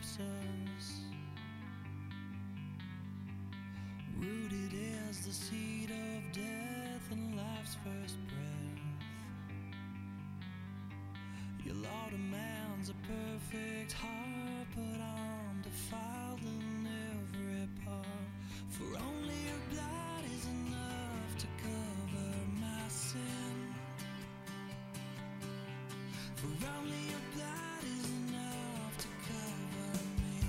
Jesus, rooted as the seed of death and life's first breath. Your law demands a perfect heart, but I'm defiled in every part. For only your blood is enough to cover my sin. For only your blood is enough to cover me.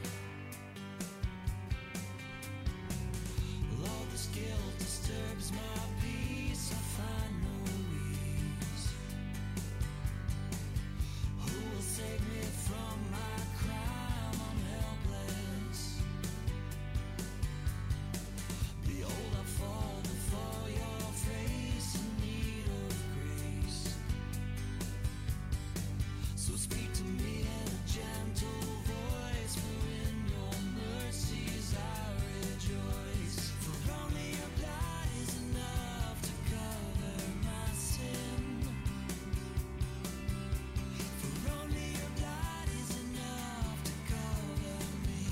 Lord, this guilt disturbs my peace. I find no ease. Who will save me from my crime? I'm helpless. Behold, I fall before your face in need of grace. So speak to me in a gentle voice, for in your mercies I rejoice. For only your blood is enough to cover my sin. For only your blood is enough to cover me.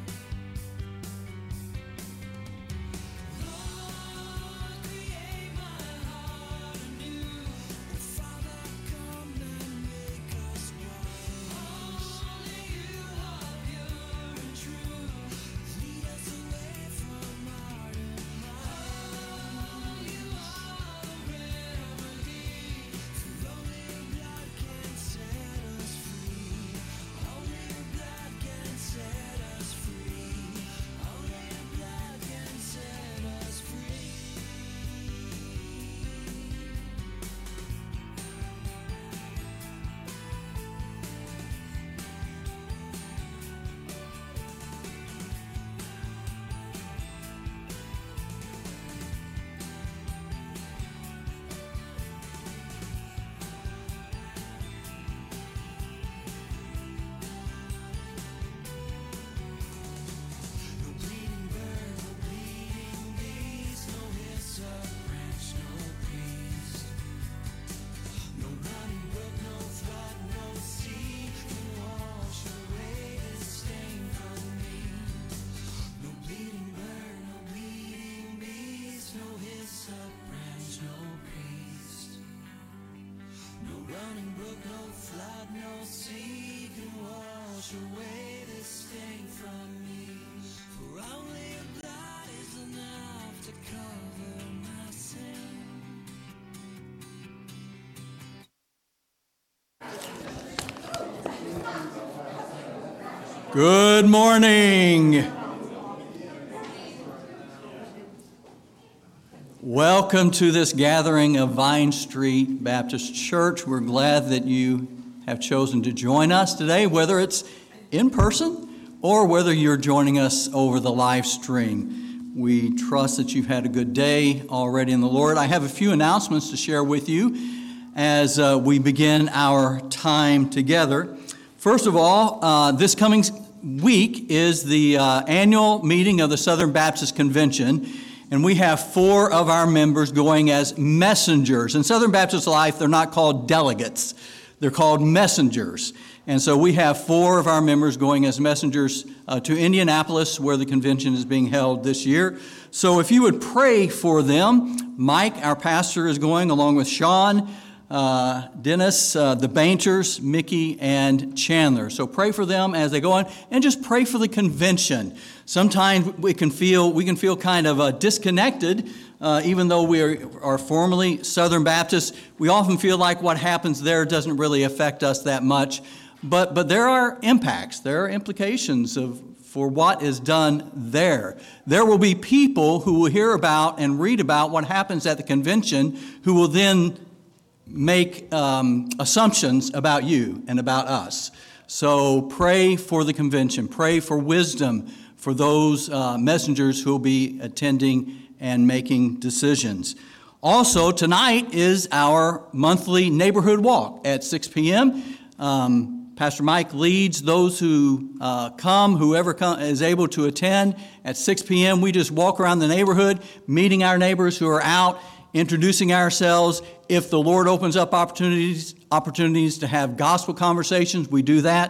Lord, create my heart anew. Oh, Father, come and make us wise. Only you are pure and true. Lead us away from art and mind. You are the remedy. For only your blood can set us free. Only your blood can set us free. Only your blood can set us free. No bleeding bird, no bleeding beast, no hyssop branch, no priest. No running brook, no flood, no sea can wash away this stain from me. No bleeding bird, no bleeding beast, no hyssop branch, no priest. No running brook, no flood, no sea can wash away this stain from me. For only your blood is enough to cover my sin. Good morning. Welcome to this gathering of Vine Street Baptist Church. We're glad that you have chosen to join us today, whether it's in person or whether you're joining us over the live stream. We trust that you've had a good day already in the Lord. I have a few announcements to share with you as we begin our time together. First of all, this coming week is the annual meeting of the Southern Baptist Convention, and we have 4 of our members going as messengers. In Southern Baptist life, they're not called delegates. They're called messengers. And so we have 4 of our members going as messengers to Indianapolis, where the convention is being held this year. So if you would pray for them, Mike, our pastor, is going along with Sean, Dennis, the Bainters, Mickey, and Chandler. So pray for them as they go on, and just pray for the convention. Sometimes we can feel kind of disconnected, even though we are formally Southern Baptists. We often feel like what happens there doesn't really affect us that much, but there are impacts, there are implications for what is done there. There will be people who will hear about and read about what happens at the convention, who will then make assumptions about you and about us. So pray for the convention. Pray for wisdom for those messengers who will be attending and making decisions. Also, tonight is our monthly neighborhood walk at 6 p.m. Pastor Mike leads those who whoever is able to attend at 6 p.m. We just walk around the neighborhood, meeting our neighbors who are out, introducing ourselves. If the Lord opens up opportunities to have gospel conversations, we do that.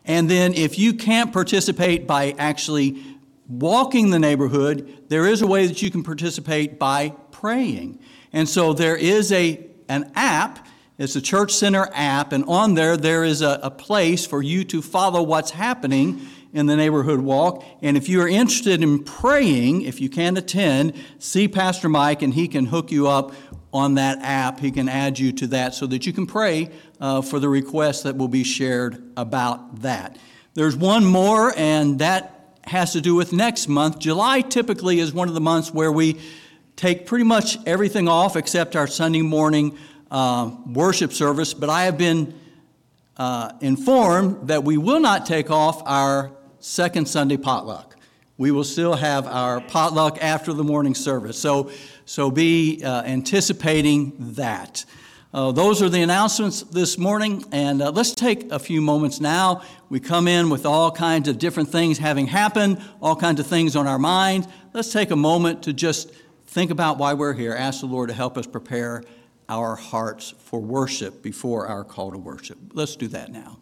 And then if you can't participate by actually walking the neighborhood, there is a way that you can participate by praying. And so there is an app. It's a Church Center app, and on there is a place for you to follow what's happening in the neighborhood walk. And if you are interested in praying, if you can't attend, see Pastor Mike, and he can hook you up on that app. He can add you to that so that you can pray for the requests that will be shared about that. There's one more, and that has to do with next month. July typically is one of the months where we take pretty much everything off except our Sunday morning worship service, but I have been informed that we will not take off our second Sunday potluck. We will still have our potluck after the morning service, so be anticipating that. Those are the announcements this morning, and let's take a few moments now. We come in with all kinds of different things having happened, all kinds of things on our mind. Let's take a moment to just think about why we're here. Ask the Lord to help us prepare our hearts for worship before our call to worship. Let's do that now.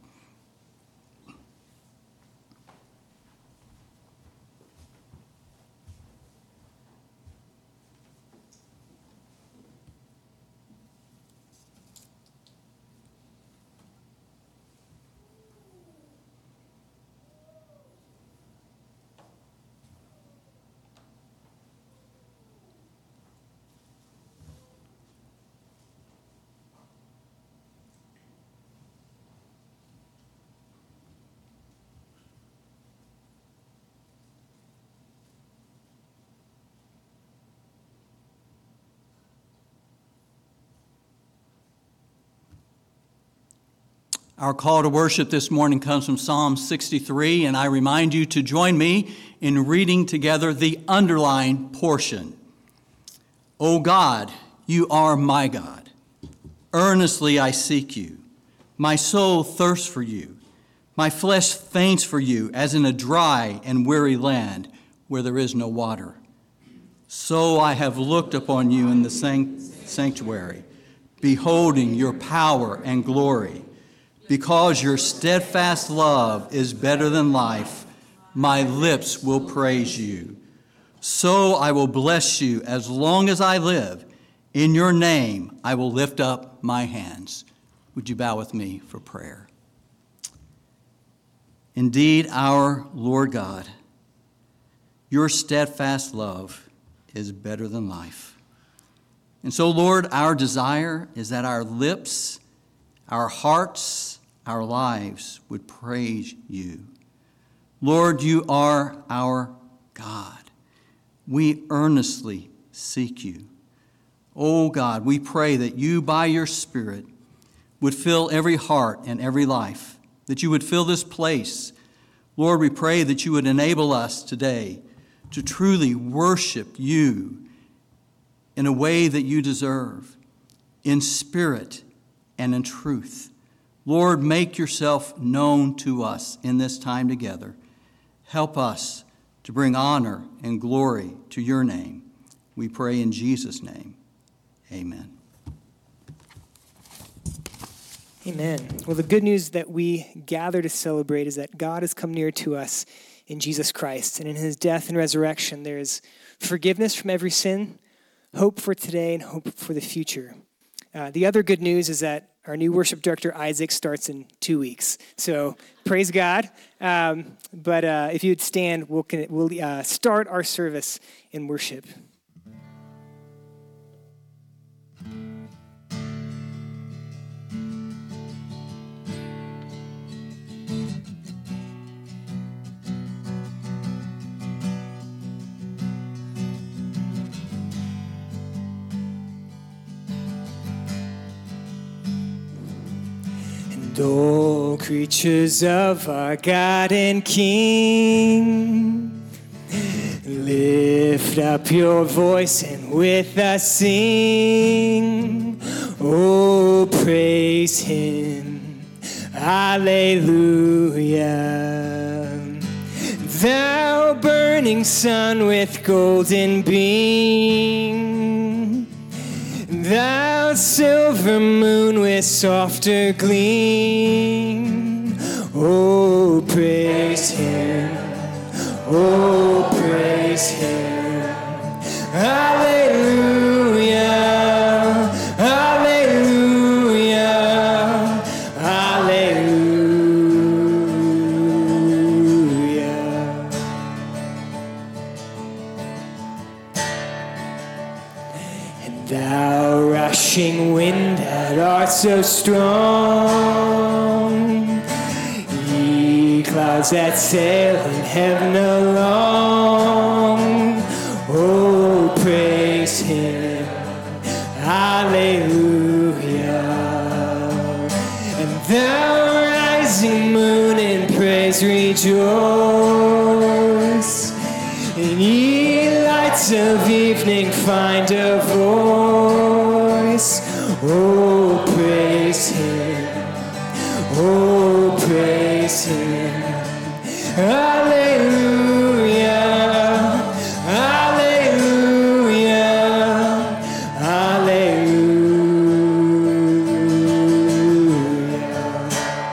Our call to worship this morning comes from Psalm 63, and I remind you to join me in reading together the underlined portion. O God, you are my God. Earnestly I seek you. My soul thirsts for you. My flesh faints for you, as in a dry and weary land where there is no water. So I have looked upon you in the sanctuary, beholding your power and glory. Because your steadfast love is better than life, my lips will praise you. So I will bless you as long as I live. In your name I will lift up my hands. Would you bow with me for prayer? Indeed, our Lord God, your steadfast love is better than life. And so, Lord, our desire is that our lips, our hearts, our lives would praise you. Lord, you are our God. We earnestly seek you. Oh God, we pray that you, by your Spirit, would fill every heart and every life, that you would fill this place. Lord, we pray that you would enable us today to truly worship you in a way that you deserve, in spirit and in truth. Lord, make yourself known to us in this time together. Help us to bring honor and glory to your name. We pray in Jesus' name. Amen. Amen. Well, the good news that we gather to celebrate is that God has come near to us in Jesus Christ. And in his death and resurrection, there is forgiveness from every sin, hope for today, and hope for the future. The other good news is that our new worship director, Isaac, starts in 2 weeks. So praise God. But if you'd stand, we'll start our service in worship. All creatures of our God and King, lift up your voice and with us sing. Oh, praise him. Alleluia. Thou burning sun with golden beam, thou silver moon with softer gleam. Oh, praise Him. Oh, praise Him. Hallelujah. Hallelujah. Hallelujah. And thou rushing wind that art so strong, ye clouds that sail in heaven along, oh, praise Him. Hallelujah. And thou rising moon in praise rejoice, and ye lights of evening find a voice. Oh, praise Him. Oh, praise Him. Hallelujah. Hallelujah. Hallelujah.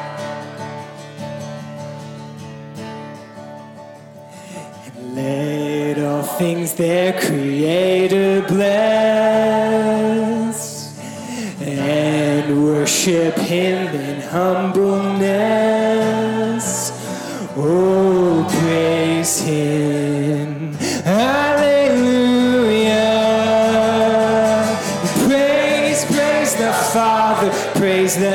Let all things their Creator bless, and worship Him in humbleness. Oh, praise Him. Hallelujah. Praise, praise the Father, praise the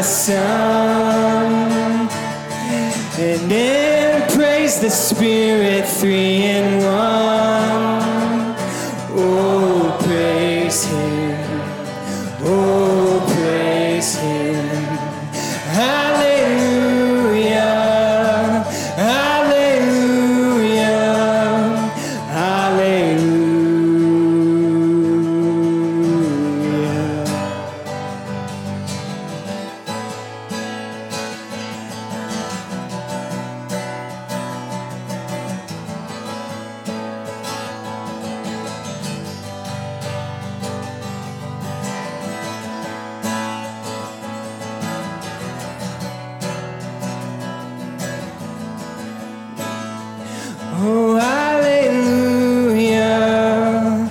Son, and then praise the Spirit, three in one. Oh, praise Him. Oh, praise Him. Hallelujah. Hallelujah. Hallelujah. Oh, hallelujah,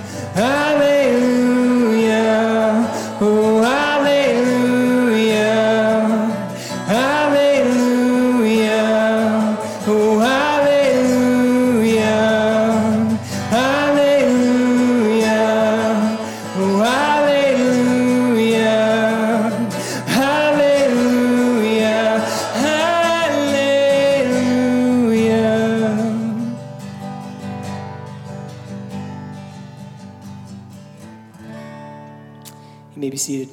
hallelujah, oh, hallelujah, hallelujah, oh, hallelujah, hallelujah, oh, hallelujah, hallelujah, hallelujah. You may be seated.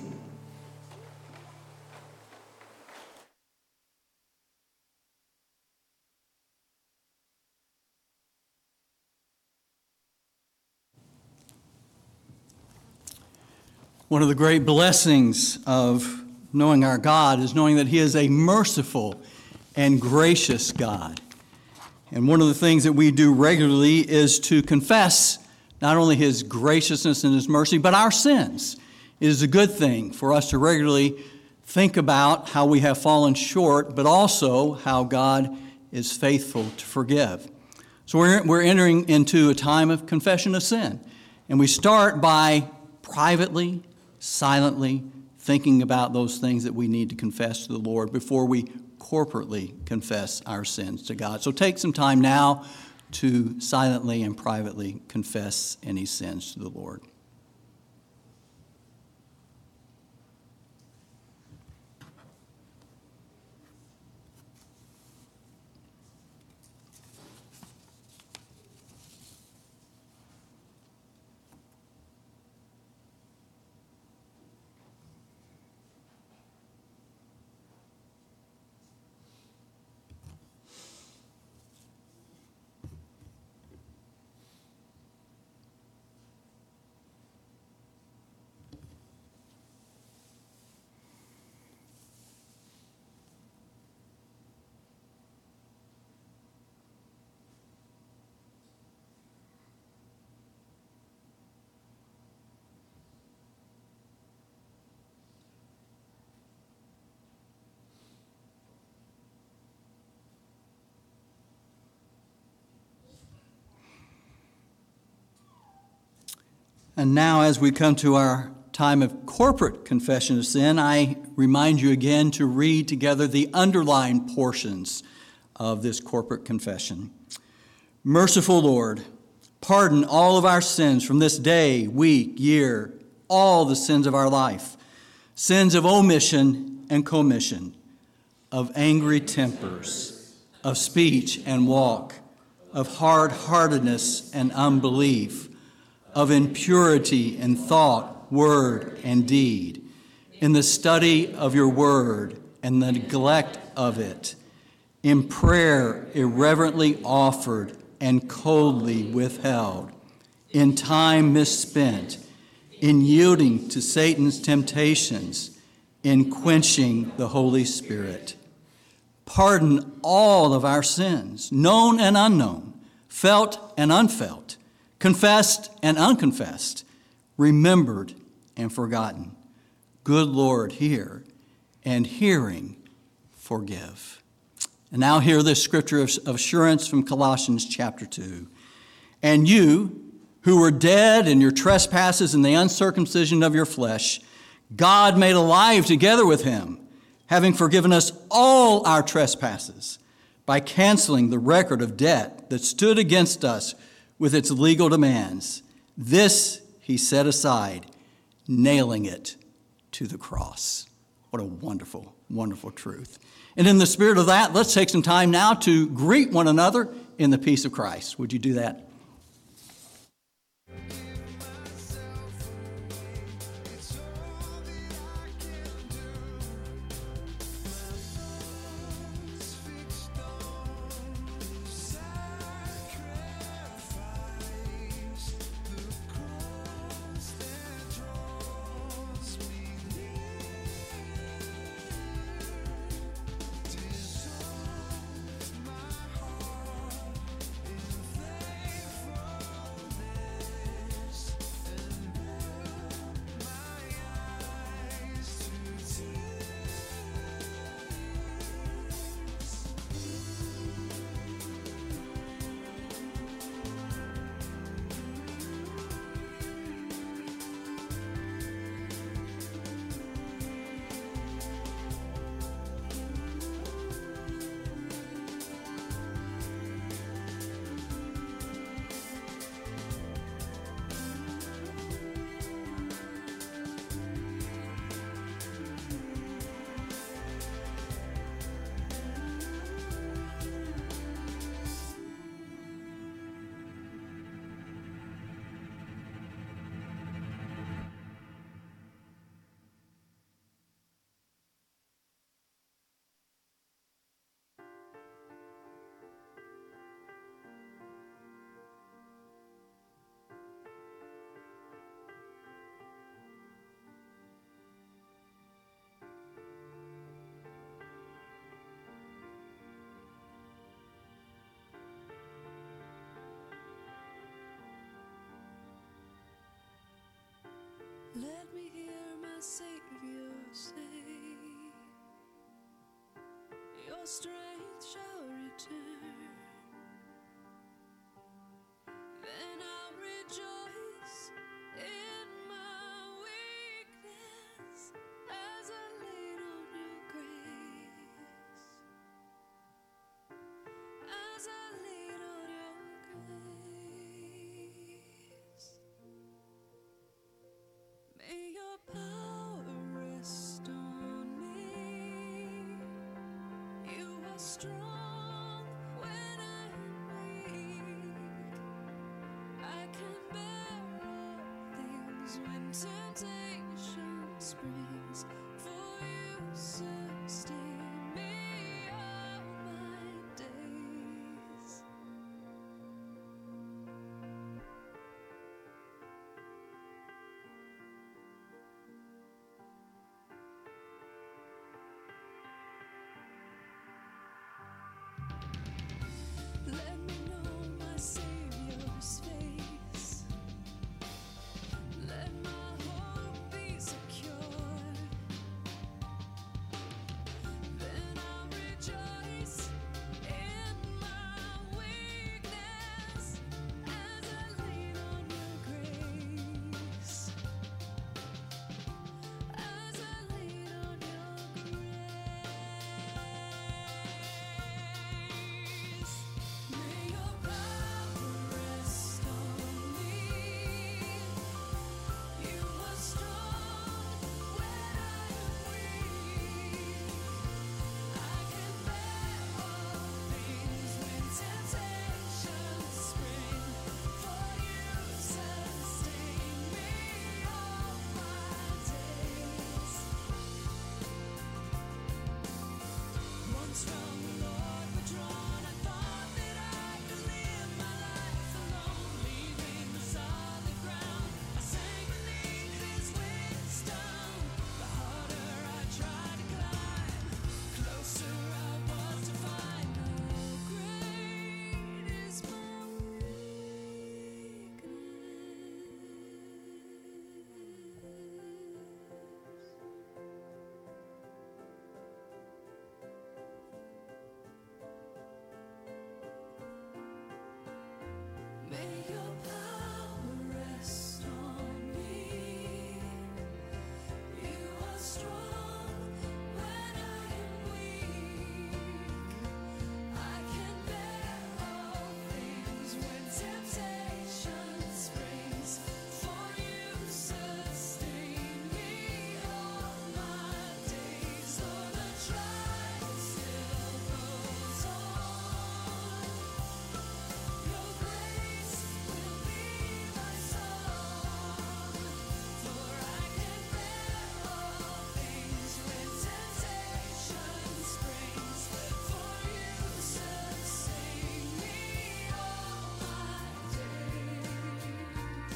One of the great blessings of knowing our God is knowing that He is a merciful and gracious God. And one of the things that we do regularly is to confess not only His graciousness and His mercy, but our sins. It is a good thing for us to regularly think about how we have fallen short, but also how God is faithful to forgive. So we're entering into a time of confession of sin. And we start by privately, silently thinking about those things that we need to confess to the Lord before we corporately confess our sins to God. So take some time now to silently and privately confess any sins to the Lord. And now, as we come to our time of corporate confession of sin, I remind you again to read together the underlined portions of this corporate confession. Merciful Lord, pardon all of our sins from this day, week, year, all the sins of our life, sins of omission and commission, of angry tempers, of speech and walk, of hard-heartedness and unbelief, of impurity in thought, word, and deed, in the study of your word and the neglect of it, in prayer irreverently offered and coldly withheld, in time misspent, in yielding to Satan's temptations, in quenching the Holy Spirit. Pardon all of our sins, known and unknown, felt and unfelt, confessed and unconfessed, remembered and forgotten. Good Lord, hear, and hearing, forgive. And now hear this scripture of assurance from Colossians chapter 2. And you, who were dead in your trespasses and the uncircumcision of your flesh, God made alive together with him, having forgiven us all our trespasses by canceling the record of debt that stood against us with its legal demands. This he set aside, nailing it to the cross. What a wonderful, wonderful truth. And in the spirit of that, let's take some time now to greet one another in the peace of Christ. Would you do that? Let me hear my Savior say, your strength shall return. Then I'll rejoice in my weakness as I lean on your grace. As I lean on your grace. May your power rest on me. You are strong when I'm weak. I can bear all things when temptation springs. For you sustain me all my days. Let me know my Savior's face. Let my hope be secure. May your power rest on me. You are strong when I am weak. I can bear all things when temptation springs. For you sustain me all my days. Though the trial still goes on, your grace will be my song. For I can bear all things when temptation springs. For you sustain me all my days.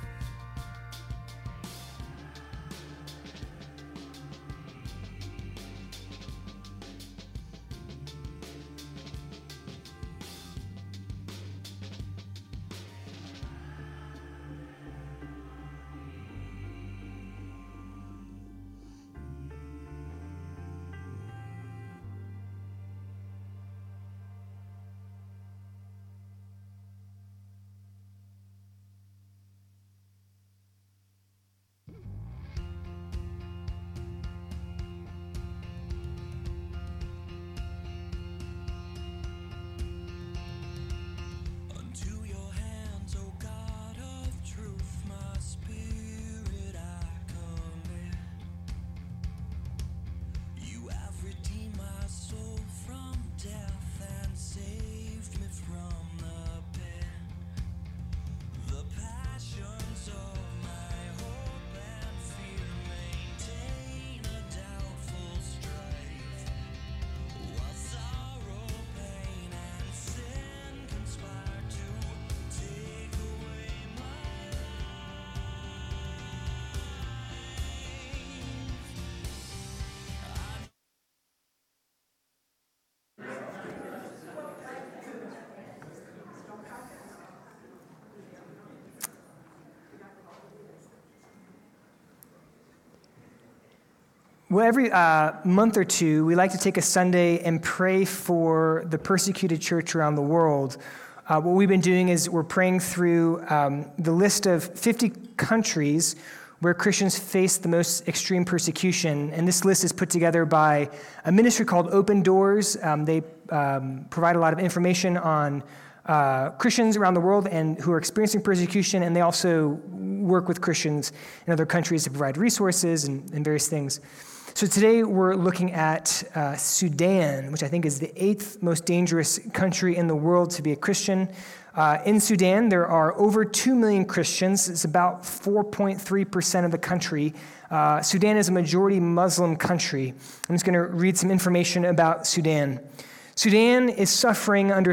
Unto your hands, O God of truth, my spirit I commit. You have redeemed my soul from death and saved me from the pit. The passions of my hope and fear maintain a doubtful strife, while sorrow, pain, and sin conspire to take away my life. Well, every month or two, we like to take a Sunday and pray for the persecuted church around the world. What we've been doing is we're praying through the list of 50 countries where Christians face the most extreme persecution. And this list is put together by a ministry called Open Doors. They provide a lot of information on Christians around the world and who are experiencing persecution, and they also work with Christians in other countries to provide resources and various things. So today we're looking at Sudan, which I think is the 8th most dangerous country in the world to be a Christian. In Sudan, there are over 2 million Christians. It's about 4.3% of the country. Sudan is a majority Muslim country. I'm just going to read some information about Sudan. Sudan suffered under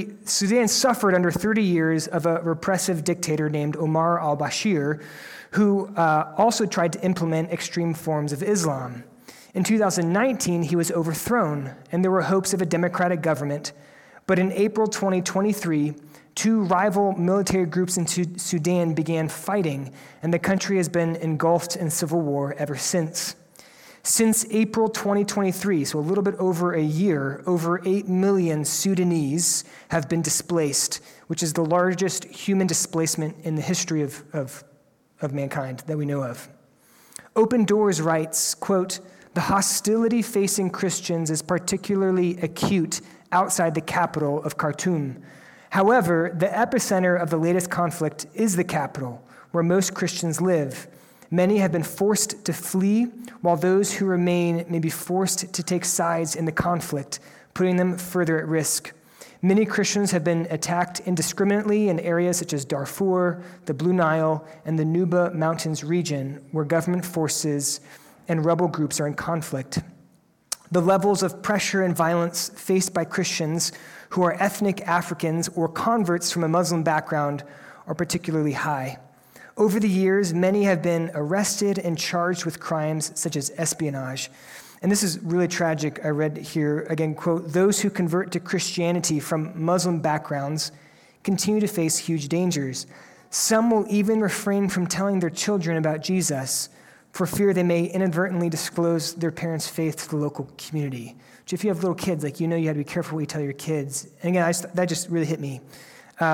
30 years of a repressive dictator named Omar al-Bashir, who also tried to implement extreme forms of Islam. In 2019, he was overthrown, and there were hopes of a democratic government. But in April 2023, 2 rival military groups in Sudan began fighting, and the country has been engulfed in civil war ever since. Since April 2023, so a little bit over a year, over 8 million Sudanese have been displaced, which is the largest human displacement in the history of mankind that we know of. Open Doors writes, quote, "The hostility facing Christians is particularly acute outside the capital of Khartoum. However, the epicenter of the latest conflict is the capital, where most Christians live. Many have been forced to flee, while those who remain may be forced to take sides in the conflict, putting them further at risk. Many Christians have been attacked indiscriminately in areas such as Darfur, the Blue Nile, and the Nuba Mountains region, where government forces and rebel groups are in conflict. The levels of pressure and violence faced by Christians who are ethnic Africans or converts from a Muslim background are particularly high. Over the years, many have been arrested and charged with crimes such as espionage." And this is really tragic. I read here, again, quote, "Those who convert to Christianity from Muslim backgrounds continue to face huge dangers. Some will even refrain from telling their children about Jesus for fear they may inadvertently disclose their parents' faith to the local community." Which, if you have little kids, you have to be careful what you tell your kids. And again, that just really hit me.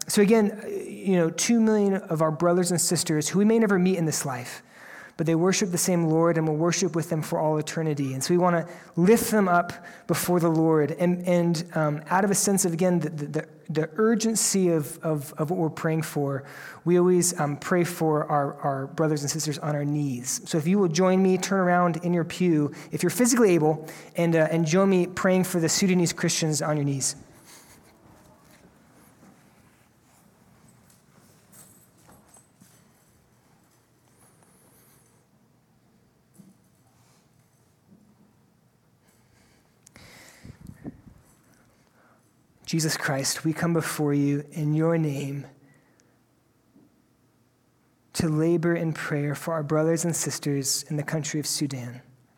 So again, 2 million of our brothers and sisters who we may never meet in this life, but they worship the same Lord and will worship with them for all eternity. And so we want to lift them up before the Lord. And out of a sense of, again, the urgency of what we're praying for, we always pray for our brothers and sisters on our knees. So if you will join me, turn around in your pew, if you're physically able, and join me praying for the Sudanese Christians on your knees. Jesus Christ, we come before you in your name to labor in prayer for our brothers and sisters in the country of Sudan.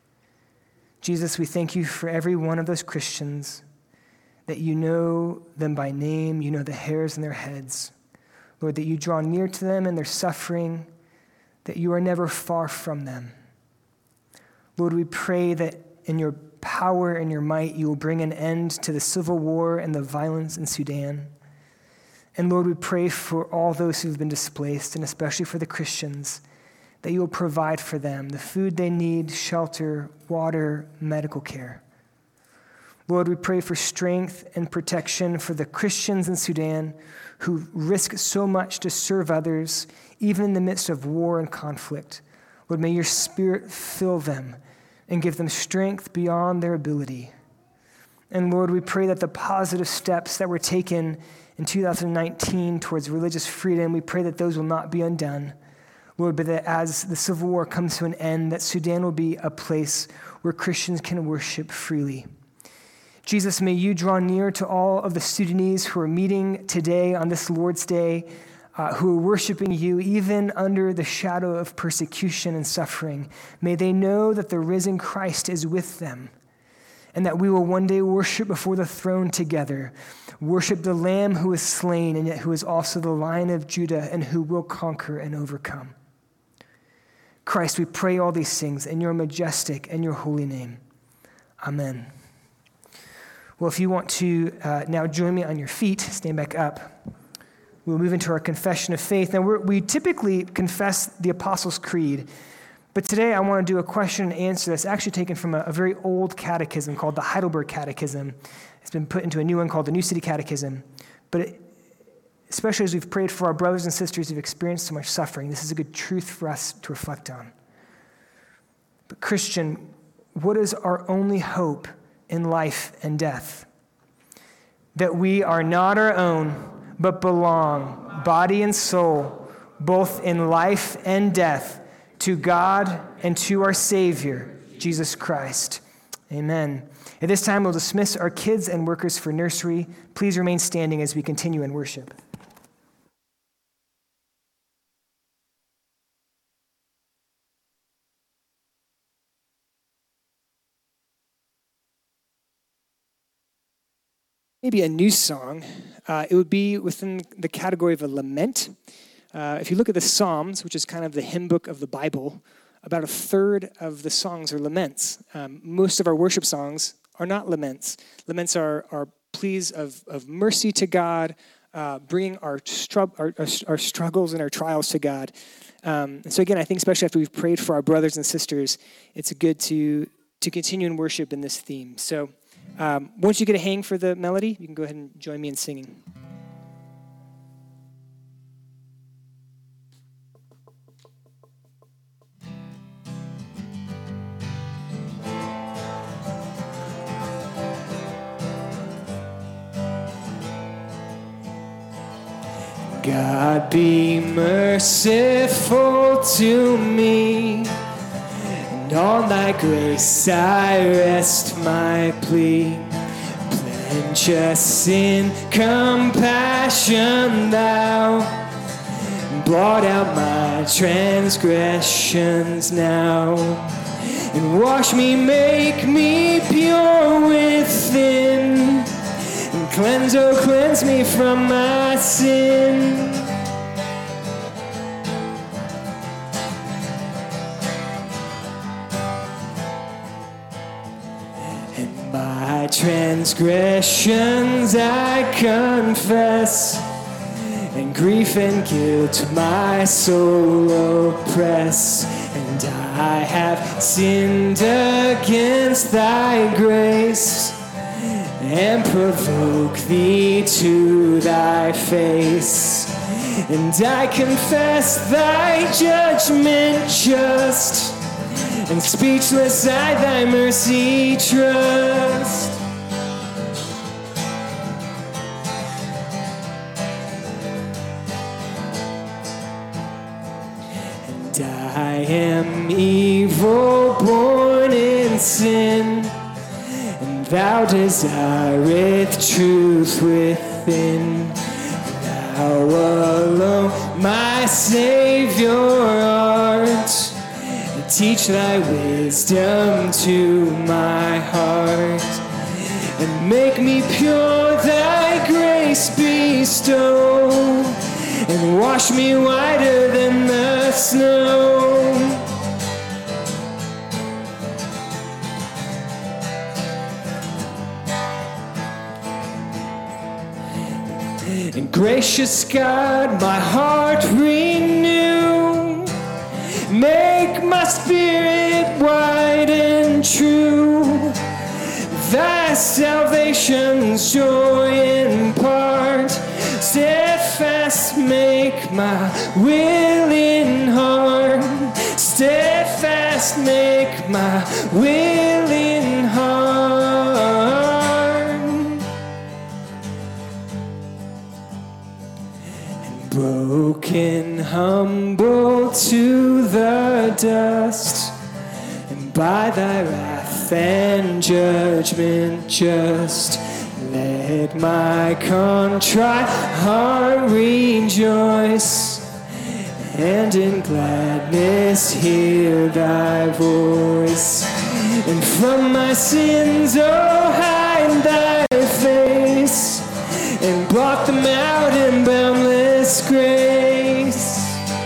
Jesus, we thank you for every one of those Christians, that you know them by name, you know the hairs on their heads. Lord, that you draw near to them in their suffering, that you are never far from them. Lord, we pray that in your power and your might, you will bring an end to the civil war and the violence in Sudan. And Lord, we pray for all those who've been displaced, and especially for the Christians, that you will provide for them the food they need, shelter, water, medical care. Lord, we pray for strength and protection for the Christians in Sudan who risk so much to serve others, even in the midst of war and conflict. Lord, may your Spirit fill them and give them strength beyond their ability. And Lord, we pray that the positive steps that were taken in 2019 towards religious freedom, we pray that those will not be undone. Lord, but that as the civil war comes to an end, that Sudan will be a place where Christians can worship freely. Jesus, may you draw near to all of the Sudanese who are meeting today on this Lord's Day, who are worshiping you even under the shadow of persecution and suffering. May they know that the risen Christ is with them, and that we will one day worship before the throne together, worship the Lamb who is slain and yet who is also the Lion of Judah and who will conquer and overcome. Christ, we pray all these things in your majestic and your holy name. Amen. Well, if you want to now join me on your feet, stand back up. We'll move into our confession of faith. Now, we typically confess the Apostles' Creed, but today I want to do a question and answer that's actually taken from a very old catechism called the Heidelberg Catechism. It's been put into a new one called the New City Catechism. But especially as we've prayed for our brothers and sisters who've experienced so much suffering, this is a good truth for us to reflect on. But Christian, what is our only hope in life and death? That we are not our own, but belong, body and soul, both in life and death, to God and to our Savior, Jesus Christ. Amen. At this time, we'll dismiss our kids and workers for nursery. Please remain standing as we continue in worship. Maybe a new song. It would be within the category of a lament. If you look at the Psalms, which is kind of the hymn book of the Bible, about a third of the songs are laments. Most of our worship songs are not laments. Laments are pleas of mercy to God, bringing our struggles and our trials to God. And so again, I think especially after we've prayed for our brothers and sisters, it's good to continue in worship in this theme. So once you get a hang for the melody, you can go ahead and join me in singing. God be merciful to me, and on thy grace I rest my plea. Plenteous in compassion thou, blot out my transgressions now, and wash me, make me pure within, and cleanse me from my sin. And my transgressions I confess, and grief and guilt my soul oppress. And I have sinned against thy grace and provoke thee to thy face. And I confess thy judgment just, and speechless I thy mercy trust. And I am evil, born in sin, and thou desireth truth within. Thou alone, my Savior, art. Teach thy wisdom to my heart, and make me pure, thy grace bestow, and wash me whiter than the snow. And gracious God, my heart renew, make my spirit white and true. Thy salvation's joy impart, steadfast make my willing heart, steadfast make my willing heart. Broken, humble to the dust, and by thy wrath and judgment just, let my contrite heart rejoice, and in gladness hear thy voice. And from my sins, oh, hide thy face, and blot them out in boundless grace.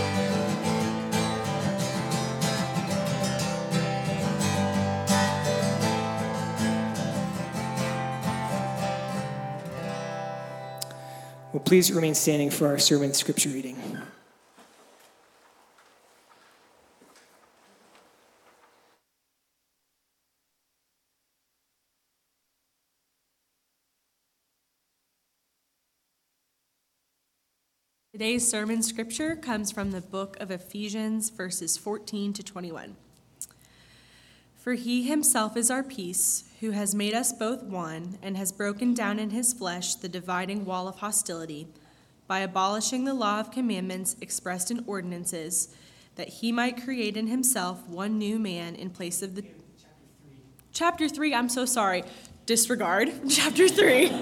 Well, please remain standing for our sermon scripture reading. Today's sermon scripture comes from the book of Ephesians, verses 14 to 21. For he himself is our peace, who has made us both one, and has broken down in his flesh the dividing wall of hostility, by abolishing the law of commandments expressed in ordinances, that he might create in himself one new man in place of the... Chapter 3, I'm so sorry. Disregard. Chapter 3.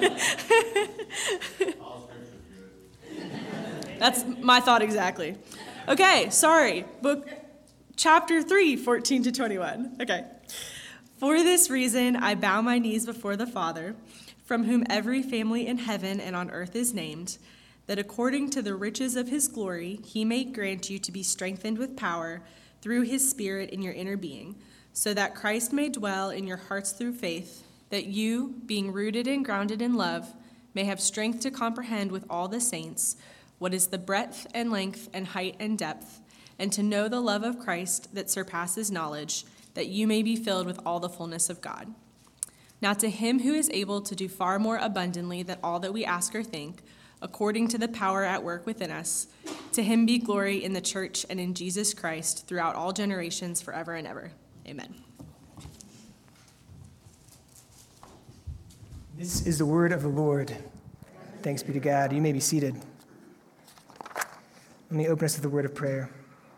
That's my thought exactly. Okay, sorry. Book chapter 3, 14 to 21. Okay. For this reason, I bow my knees before the Father, from whom every family in heaven and on earth is named, that according to the riches of his glory, he may grant you to be strengthened with power through his Spirit in your inner being, so that Christ may dwell in your hearts through faith, that you, being rooted and grounded in love, may have strength to comprehend with all the saints what is the breadth and length and height and depth, and to know the love of Christ that surpasses knowledge, that you may be filled with all the fullness of God. Now to him who is able to do far more abundantly than all that we ask or think, according to the power at work within us, to him be glory in the church and in Jesus Christ throughout all generations, forever and ever. Amen. This is the word of the Lord. Thanks be to God. You may be seated. Let me open us with a word of prayer.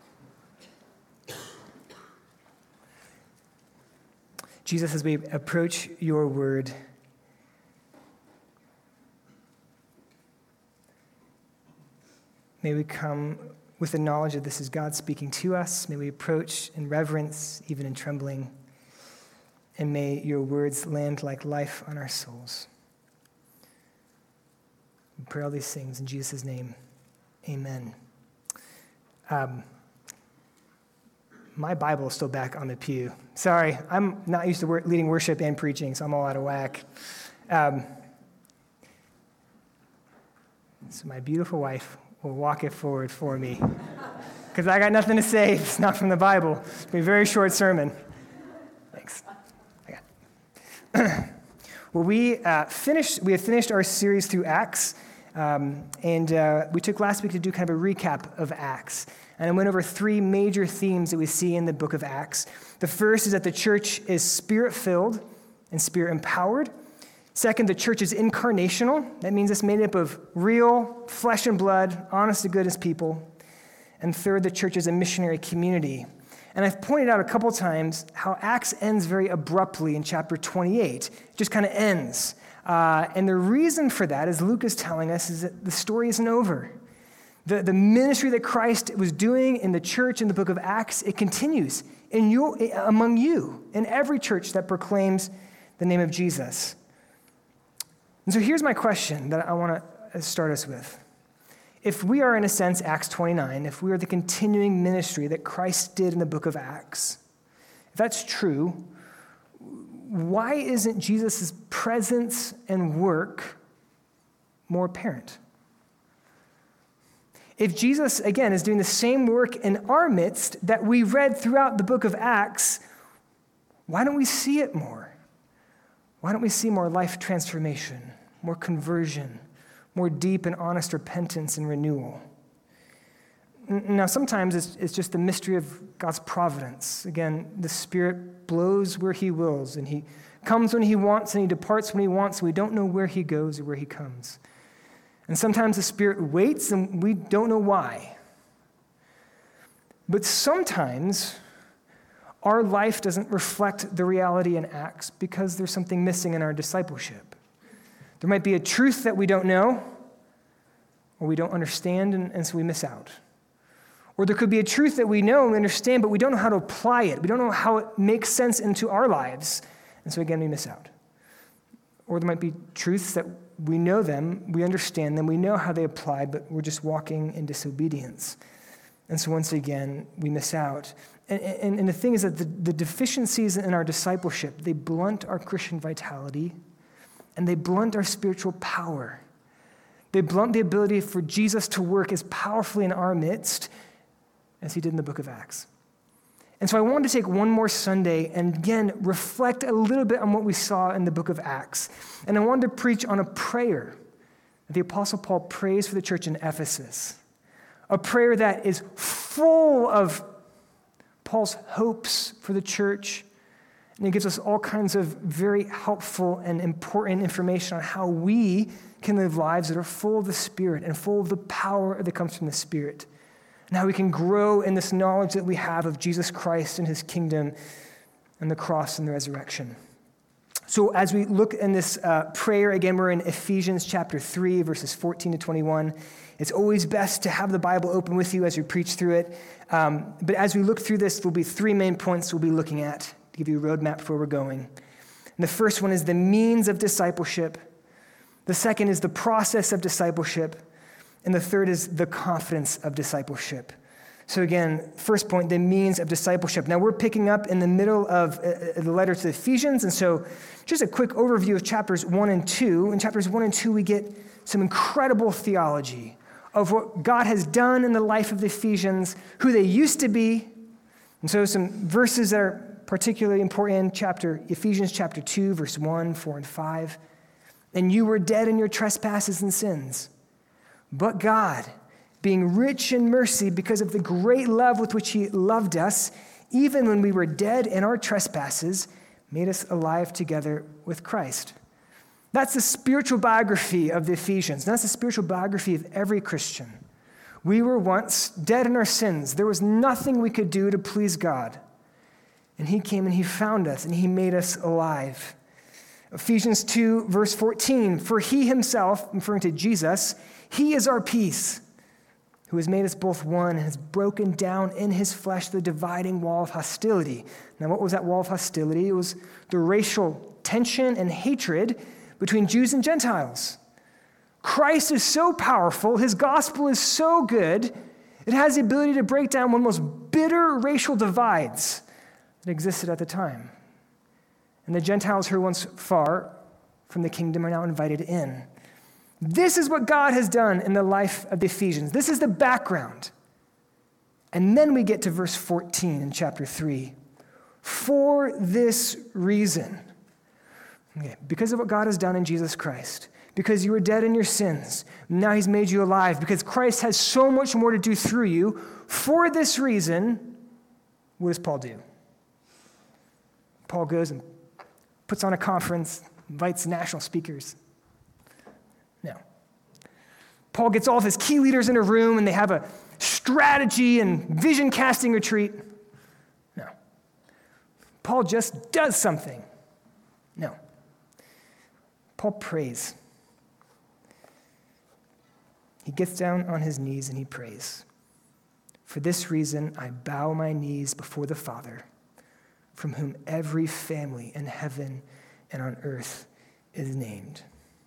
Jesus, as we approach your word, may we come with the knowledge that this is God speaking to us. May we approach in reverence, even in trembling, and may your words land like life on our souls. We pray all these things in Jesus' name. Amen. My Bible is still back on the pew. Sorry, I'm not used to leading worship and preaching, so I'm all out of whack. So my beautiful wife will walk it forward for me. Because I got nothing to say. It's not from the Bible. It's going to be a very short sermon. Thanks. Well, we have finished our series through Acts, and we took last week to do kind of a recap of Acts. And I went over 3 major themes that we see in the book of Acts. The first is that the church is spirit-filled and spirit-empowered. Second, the church is incarnational. That means it's made up of real flesh and blood, honest to goodness people. And third, the church is a missionary community. And I've pointed out a couple times how Acts ends very abruptly in chapter 28. It just kind of ends. And the reason for that, as Luke is telling us, is that the story isn't over. The ministry that Christ was doing in the church in the book of Acts, it continues among you, in every church that proclaims the name of Jesus. And so here's my question that I want to start us with. If we are, in a sense, Acts 29, if we are the continuing ministry that Christ did in the book of Acts, if that's true, why isn't Jesus' presence and work more apparent? If Jesus, again, is doing the same work in our midst that we read throughout the book of Acts, why don't we see it more? Why don't we see more life transformation, more conversion, more deep and honest repentance and renewal? Now, sometimes it's just the mystery of God's providence. Again, the Spirit blows where he wills, and he comes when he wants, and he departs when he wants, so we don't know where he goes or where he comes. And sometimes the Spirit waits, and we don't know why. But sometimes our life doesn't reflect the reality in Acts because there's something missing in our discipleship. There might be a truth that we don't know, or we don't understand, and so we miss out. Or there could be a truth that we know and understand, but we don't know how to apply it. We don't know how it makes sense into our lives, and so again, we miss out. Or there might be truths that we know them, we understand them, we know how they apply, but we're just walking in disobedience. And so once again, we miss out. And the thing is that the deficiencies in our discipleship, they blunt our Christian vitality, and they blunt our spiritual power. They blunt the ability for Jesus to work as powerfully in our midst as he did in the book of Acts. And so I wanted to take one more Sunday and again reflect a little bit on what we saw in the book of Acts. And I wanted to preach on a prayer that the Apostle Paul prays for the church in Ephesus. A prayer that is full of Paul's hopes for the church. And it gives us all kinds of very helpful and important information on how we can live lives that are full of the Spirit and full of the power that comes from the Spirit. And how we can grow in this knowledge that we have of Jesus Christ and his kingdom and the cross and the resurrection. So as we look in this prayer, again, we're in Ephesians chapter 3, verses 14 to 21. It's always best to have the Bible open with you as we preach through it. But as we look through this, there'll be 3 main points we'll be looking at to give you a roadmap for where we're going. And the first one is the means of discipleship. The second is the process of discipleship. And the third is the confidence of discipleship. So again, first point, the means of discipleship. Now we're picking up in the middle of the letter to the Ephesians, and so just a quick overview of chapters 1 and 2. In chapters 1 and 2, we get some incredible theology of what God has done in the life of the Ephesians, who they used to be. And so some verses that are particularly important in Ephesians chapter 2, verse 1, 4, and 5. And you were dead in your trespasses and sins. But God, being rich in mercy because of the great love with which he loved us, even when we were dead in our trespasses, made us alive together with Christ. That's the spiritual biography of the Ephesians. That's the spiritual biography of every Christian. We were once dead in our sins. There was nothing we could do to please God. And he came and he found us and he made us alive. Ephesians 2, verse 14, for he himself, referring to Jesus, he is our peace, who has made us both one and has broken down in his flesh the dividing wall of hostility. Now, what was that wall of hostility? It was the racial tension and hatred between Jews and Gentiles. Christ is so powerful, his gospel is so good, it has the ability to break down one of the most bitter racial divides that existed at the time. And the Gentiles who were once far from the kingdom are now invited in. This is what God has done in the life of the Ephesians. This is the background. And then we get to verse 14 in chapter 3. For this reason, okay, because of what God has done in Jesus Christ, because you were dead in your sins, now he's made you alive, because Christ has so much more to do through you, for this reason, what does Paul do? Paul goes and puts on a conference, invites national speakers. No. Paul gets all of his key leaders in a room and they have a strategy and vision casting retreat. No. Paul just does something. No. Paul prays. He gets down on his knees and he prays. For this reason, I bow my knees before the Father, from whom every family in heaven and on earth is named.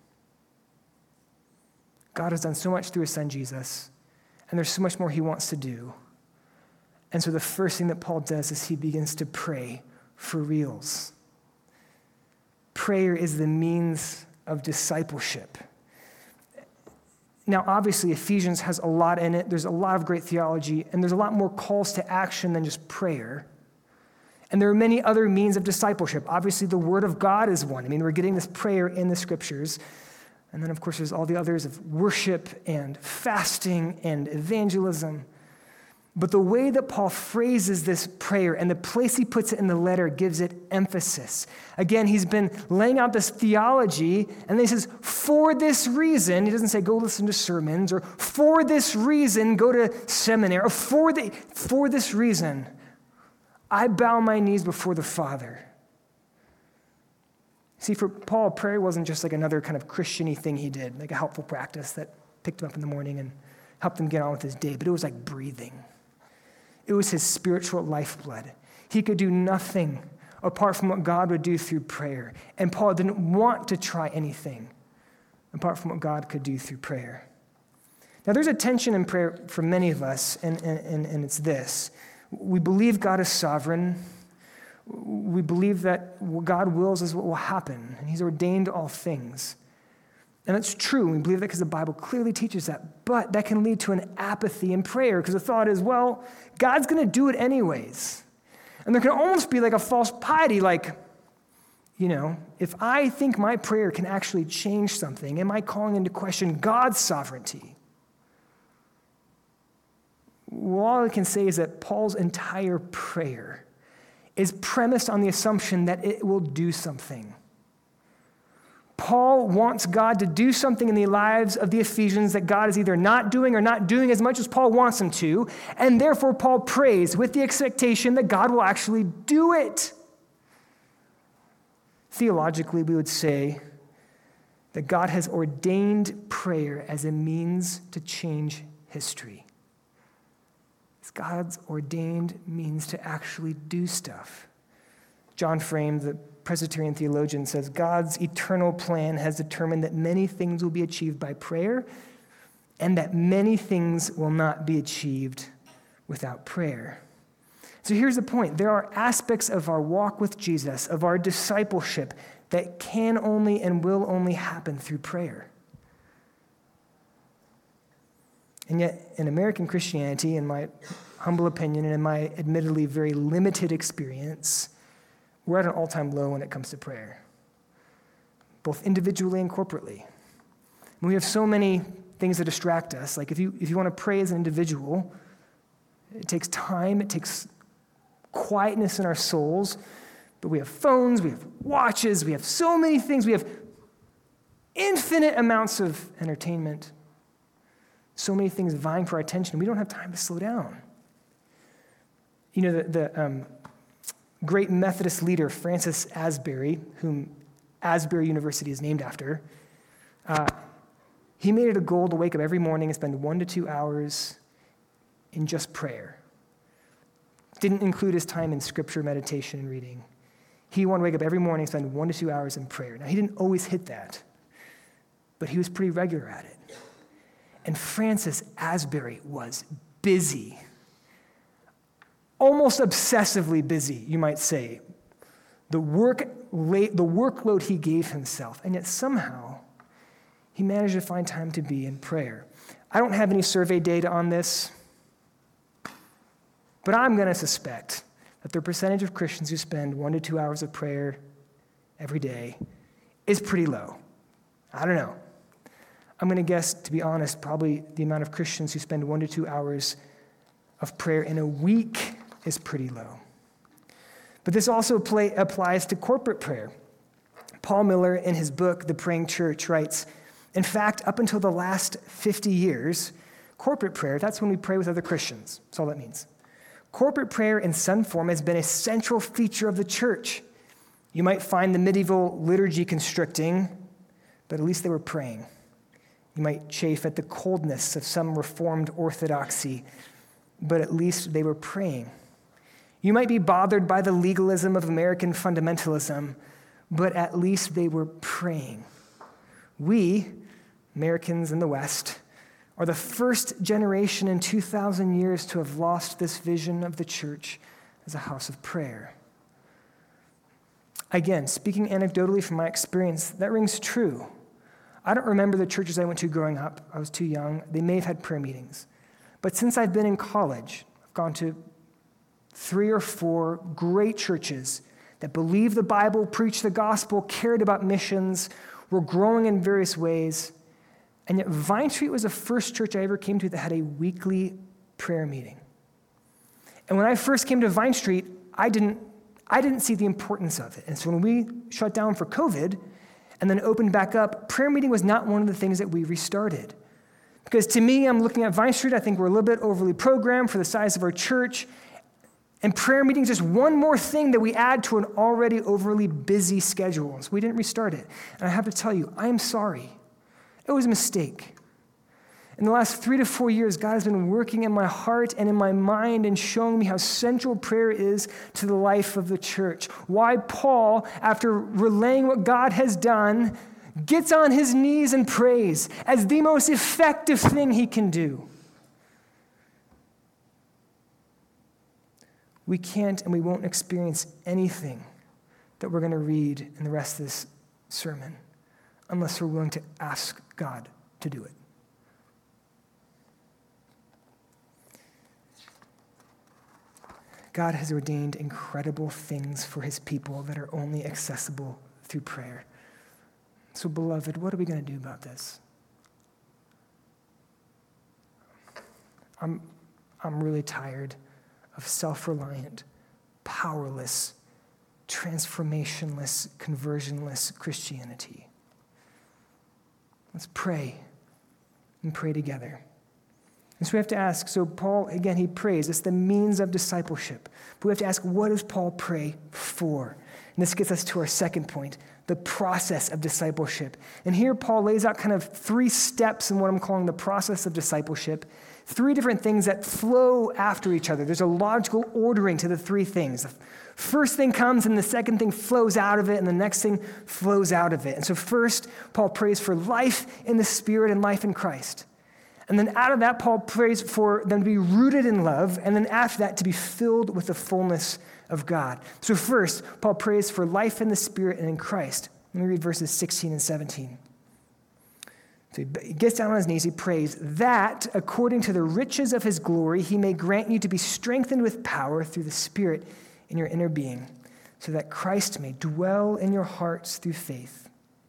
God has done so much through his son Jesus, and there's so much more he wants to do. And so the first thing that Paul does is he begins to pray for reals. Prayer is the means of discipleship. Now, obviously, Ephesians has a lot in it. There's a lot of great theology, and there's a lot more calls to action than just prayer. And there are many other means of discipleship. Obviously, the Word of God is one. I mean, we're getting this prayer in the Scriptures. And then, of course, there's all the others of worship and fasting and evangelism. But the way that Paul phrases this prayer and the place he puts it in the letter gives it emphasis. Again, he's been laying out this theology, and then he says, for this reason, he doesn't say go listen to sermons, or for this reason, go to seminary, or for this reason, I bow my knees before the Father. See, for Paul, prayer wasn't just like another kind of Christian-y thing he did, like a helpful practice that picked him up in the morning and helped him get on with his day, but it was like breathing. It was his spiritual lifeblood. He could do nothing apart from what God would do through prayer. And Paul didn't want to try anything apart from what God could do through prayer. Now, there's a tension in prayer for many of us, and it's this. We believe God is sovereign. We believe that what God wills is what will happen, and he's ordained all things. And that's true. We believe that because the Bible clearly teaches that. But that can lead to an apathy in prayer, because the thought is, well, God's going to do it anyways. And there can almost be like a false piety, like, you know, if I think my prayer can actually change something, am I calling into question God's sovereignty? Well, all I can say is that Paul's entire prayer is premised on the assumption that it will do something. Paul wants God to do something in the lives of the Ephesians that God is either not doing or not doing as much as Paul wants him to, and therefore Paul prays with the expectation that God will actually do it. Theologically, we would say that God has ordained prayer as a means to change history. It's God's ordained means to actually do stuff. John Frame, the Presbyterian theologian, says God's eternal plan has determined that many things will be achieved by prayer and that many things will not be achieved without prayer. So here's the point. There are aspects of our walk with Jesus, of our discipleship, that can only and will only happen through prayer. And yet, in American Christianity, in my humble opinion and in my admittedly very limited experience, we're at an all-time low when it comes to prayer, both individually and corporately. And we have so many things that distract us. Like if you want to pray as an individual, it takes time, it takes quietness in our souls, but we have phones, we have watches, we have so many things, we have infinite amounts of entertainment, so many things vying for our attention. We don't have time to slow down. You know, the great Methodist leader, Francis Asbury, whom Asbury University is named after, he made it a goal to wake up every morning and spend 1 to 2 hours in just prayer. Didn't include his time in scripture, meditation, and reading. He wanted to wake up every morning and spend 1 to 2 hours in prayer. Now, he didn't always hit that, but he was pretty regular at it. And Francis Asbury was busy. Almost obsessively busy, you might say, the workload he gave himself. And yet somehow he managed to find time to be in prayer. I don't have any survey data on this, but I'm going to suspect that the percentage of Christians who spend 1 to 2 hours of prayer every day is pretty low. I don't know. I'm going to guess, to be honest, probably the amount of Christians who spend 1 to 2 hours of prayer in a week is pretty low. But this also applies to corporate prayer. Paul Miller, in his book, The Praying Church, writes, in fact, up until the last 50 years, corporate prayer, that's when we pray with other Christians. That's all that means. Corporate prayer in some form has been a central feature of the church. You might find the medieval liturgy constricting, but at least they were praying. You might chafe at the coldness of some Reformed orthodoxy, but at least they were praying. You might be bothered by the legalism of American fundamentalism, but at least they were praying. We, Americans in the West, are the first generation in 2,000 years to have lost this vision of the church as a house of prayer. Again, speaking anecdotally from my experience, that rings true. I don't remember the churches I went to growing up. I was too young. They may have had prayer meetings. But since I've been in college, I've gone to 3 or 4 great churches that believe the Bible, preach the gospel, cared about missions, were growing in various ways. And yet Vine Street was the first church I ever came to that had a weekly prayer meeting. And when I first came to Vine Street, I didn't see the importance of it. And so when we shut down for COVID and then opened back up, prayer meeting was not one of the things that we restarted. Because to me, I'm looking at Vine Street, I think we're a little bit overly programmed for the size of our church. And prayer meeting is just one more thing that we add to an already overly busy schedule. So we didn't restart it. And I have to tell you, I am sorry. It was a mistake. In the last 3 to 4 years, God has been working in my heart and in my mind and showing me how central prayer is to the life of the church. Why Paul, after relaying what God has done, gets on his knees and prays as the most effective thing he can do. We can't and we won't experience anything that we're going to read in the rest of this sermon unless we're willing to ask God to do it. God has ordained incredible things for his people that are only accessible through prayer. So, beloved, what are we going to do about this? I'm really tired of self-reliant, powerless, transformationless, conversionless Christianity. Let's pray and pray together. And so we have to ask, so Paul, again, he prays. It's the means of discipleship. But we have to ask, what does Paul pray for? And this gets us to our second point, the process of discipleship. And here Paul lays out kind of 3 steps in what I'm calling the process of discipleship, 3 different things that flow after each other. There's a logical ordering to the 3 things. The first thing comes, and the second thing flows out of it, and the next thing flows out of it. And so first, Paul prays for life in the Spirit and life in Christ. And then out of that, Paul prays for them to be rooted in love, and then after that, to be filled with the fullness of God. So first, Paul prays for life in the Spirit and in Christ. Let me read verses 16 and 17. So he gets down on his knees, he prays, that according to the riches of his glory, he may grant you to be strengthened with power through the Spirit in your inner being, so that Christ may dwell in your hearts through faith.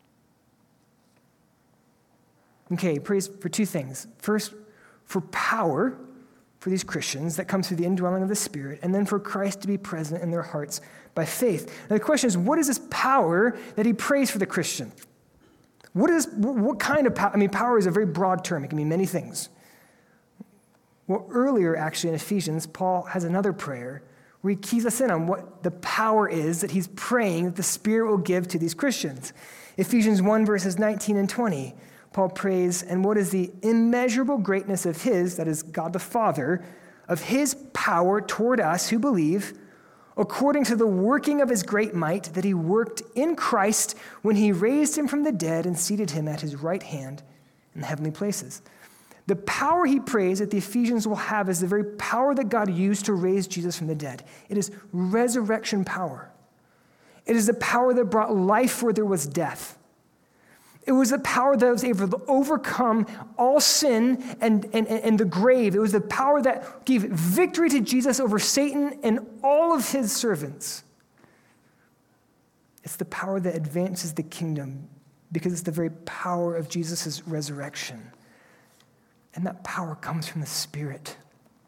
Okay, he prays for 2 things. First, for power for these Christians that comes through the indwelling of the Spirit, and then for Christ to be present in their hearts by faith. Now the question is, what is this power that he prays for the Christian? What kind of power? I mean, power is a very broad term. It can mean many things. Well, earlier, actually, in Ephesians, Paul has another prayer where he keys us in on what the power is that he's praying that the Spirit will give to these Christians. Ephesians 1, verses 19 and 20. Paul prays, and what is the immeasurable greatness of his, that is God the Father, of his power toward us who believe, according to the working of his great might that he worked in Christ when he raised him from the dead and seated him at his right hand in the heavenly places. The power he prays that the Ephesians will have is the very power that God used to raise Jesus from the dead. It is resurrection power. It is the power that brought life where there was death. It was the power that was able to overcome all sin and the grave. It was the power that gave victory to Jesus over Satan and all of his servants. It's the power that advances the kingdom because it's the very power of Jesus' resurrection. And that power comes from the Spirit.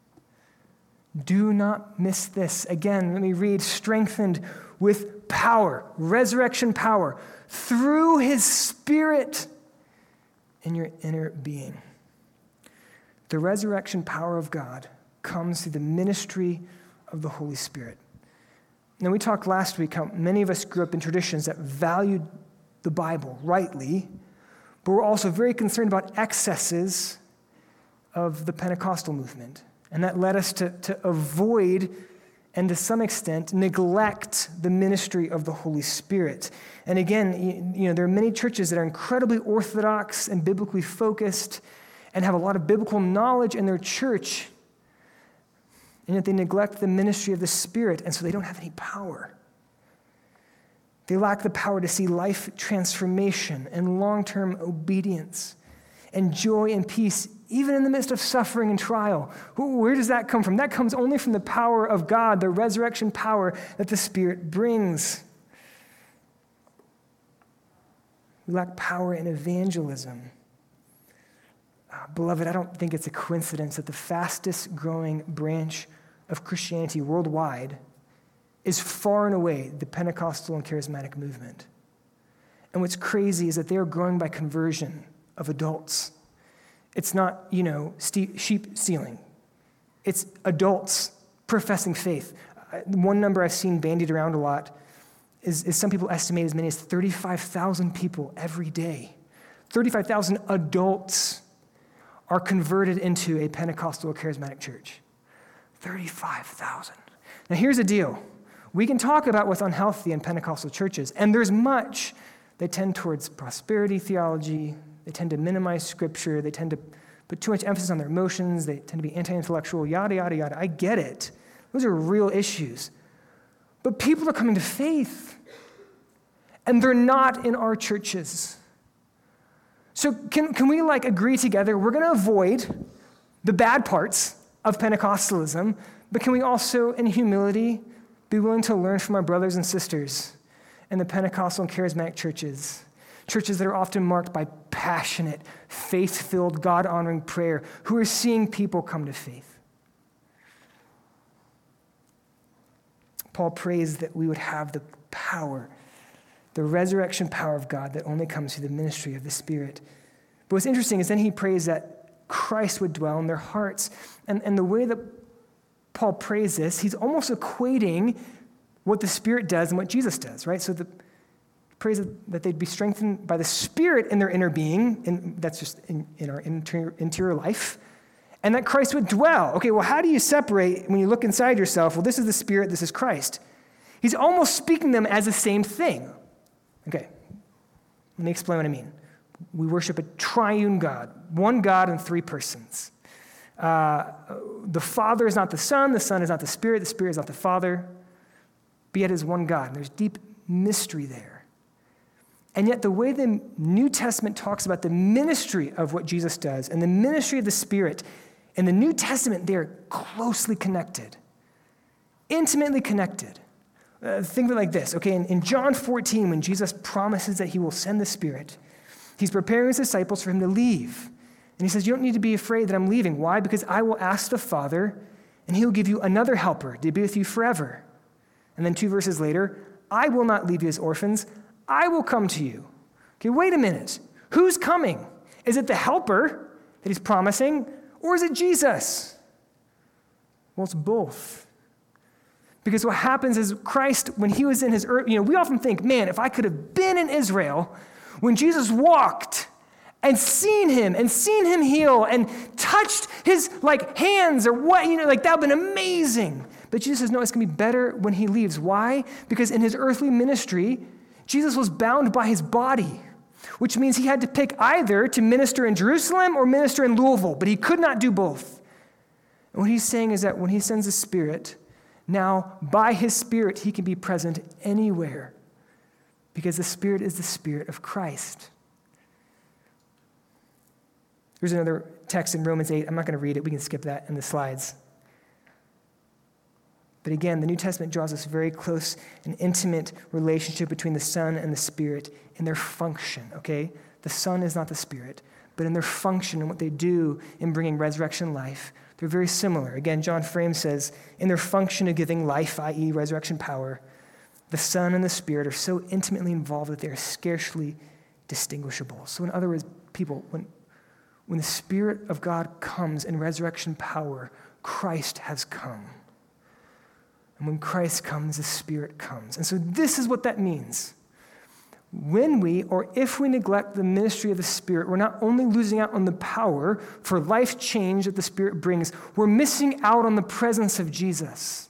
Do not miss this. Again, let me read, strengthened with power, resurrection power, through his Spirit in your inner being. The resurrection power of God comes through the ministry of the Holy Spirit. Now, we talked last week how many of us grew up in traditions that valued the Bible rightly, but we're also very concerned about excesses of the Pentecostal movement. And that led us to avoid and to some extent neglect the ministry of the Holy Spirit. And again, there are many churches that are incredibly orthodox and biblically focused and have a lot of biblical knowledge in their church, and yet they neglect the ministry of the Spirit, and so they don't have any power. They lack the power to see life transformation and long-term obedience and joy and peace, even in the midst of suffering and trial. Where does that come from? That comes only from the power of God, the resurrection power that the Spirit brings. We lack power in evangelism. Beloved, I don't think it's a coincidence that the fastest growing branch of Christianity worldwide is far and away the Pentecostal and charismatic movement. And what's crazy is that they are growing by conversion of adults. It's not, sheep stealing. It's adults professing faith. One number I've seen bandied around a lot is some people estimate as many as 35,000 people every day. 35,000 adults are converted into a Pentecostal or charismatic church. 35,000. Now here's the deal. We can talk about what's unhealthy in Pentecostal churches, and there's much. They tend towards prosperity theology. They tend to minimize Scripture. They tend to put too much emphasis on their emotions. They tend to be anti-intellectual, yada, yada, yada. I get it. Those are real issues. But people are coming to faith, and they're not in our churches. So can we agree together, we're going to avoid the bad parts of Pentecostalism, but can we also, in humility, be willing to learn from our brothers and sisters in the Pentecostal and charismatic churches that are often marked by passionate, faith-filled, God-honoring prayer, who are seeing people come to faith? Paul prays that we would have the power, the resurrection power of God that only comes through the ministry of the Spirit. But what's interesting is then he prays that Christ would dwell in their hearts. And the way that Paul prays this, he's almost equating what the Spirit does and what Jesus does, right? So the prays that they'd be strengthened by the Spirit in their inner being, and that's just in our interior life, and that Christ would dwell. Okay, well, how do you separate when you look inside yourself? Well, this is the Spirit, this is Christ. He's almost speaking them as the same thing. Okay, let me explain what I mean. We worship a triune God, one God in three persons. The Father is not the Son is not the Spirit is not the Father, but yet is one God. And there's deep mystery there. And yet the way the New Testament talks about the ministry of what Jesus does and the ministry of the Spirit, in the New Testament, they are closely connected, intimately connected. Think of it like this, okay? In John 14, when Jesus promises that he will send the Spirit, he's preparing his disciples for him to leave. And he says, you don't need to be afraid that I'm leaving. Why? Because I will ask the Father, and he'll give you another helper to be with you forever. And then 2 verses later, I will not leave you as orphans. I will come to you. Okay, wait a minute. Who's coming? Is it the helper that he's promising, or is it Jesus? Well, it's both. Because what happens is Christ, when he was in his earth, we often think, man, if I could have been in Israel when Jesus walked and seen him heal and touched his hands or what, that would have been amazing. But Jesus says, no, it's going to be better when he leaves. Why? Because in his earthly ministry, Jesus was bound by his body, which means he had to pick either to minister in Jerusalem or minister in Louisville, but he could not do both. And what he's saying is that when he sends the Spirit, now by his Spirit, he can be present anywhere because the Spirit is the Spirit of Christ. There's another text in Romans 8. I'm not going to read it. We can skip that in the slides. But again, the New Testament draws this very close and intimate relationship between the Son and the Spirit in their function, okay? The Son is not the Spirit, but in their function and what they do in bringing resurrection life, they're very similar. Again, John Frame says, in their function of giving life, i.e. resurrection power, the Son and the Spirit are so intimately involved that they are scarcely distinguishable. So in other words, people, when the Spirit of God comes in resurrection power, Christ has come. And when Christ comes, the Spirit comes. And so this is what that means. When we, or if we neglect the ministry of the Spirit, we're not only losing out on the power for life change that the Spirit brings, we're missing out on the presence of Jesus.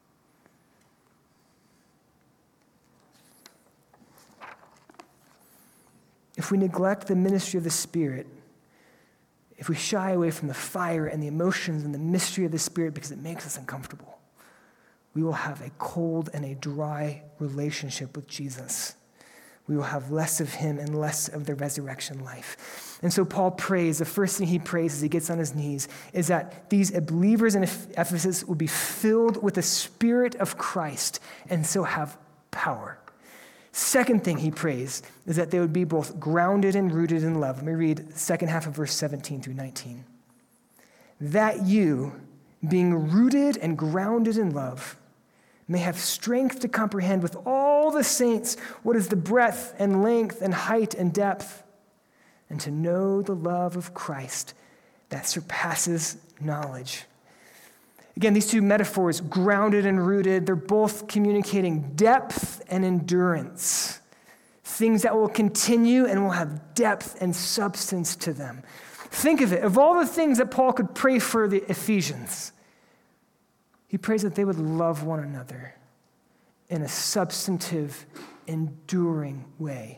If we neglect the ministry of the Spirit, if we shy away from the fire and the emotions and the mystery of the Spirit because it makes us uncomfortable, we will have a cold and a dry relationship with Jesus. We will have less of him and less of the resurrection life. And so Paul prays, the first thing he prays as he gets on his knees is that these believers in Ephesus will be filled with the Spirit of Christ and so have power. Second thing he prays is that they would be both grounded and rooted in love. Let me read the second half of verse 17 through 19. That you, being rooted and grounded in love, may have strength to comprehend with all the saints what is the breadth and length and height and depth, and to know the love of Christ that surpasses knowledge. Again, these two metaphors, grounded and rooted, they're both communicating depth and endurance, things that will continue and will have depth and substance to them. Think of it. Of all the things that Paul could pray for the Ephesians, he prays that they would love one another in a substantive, enduring way.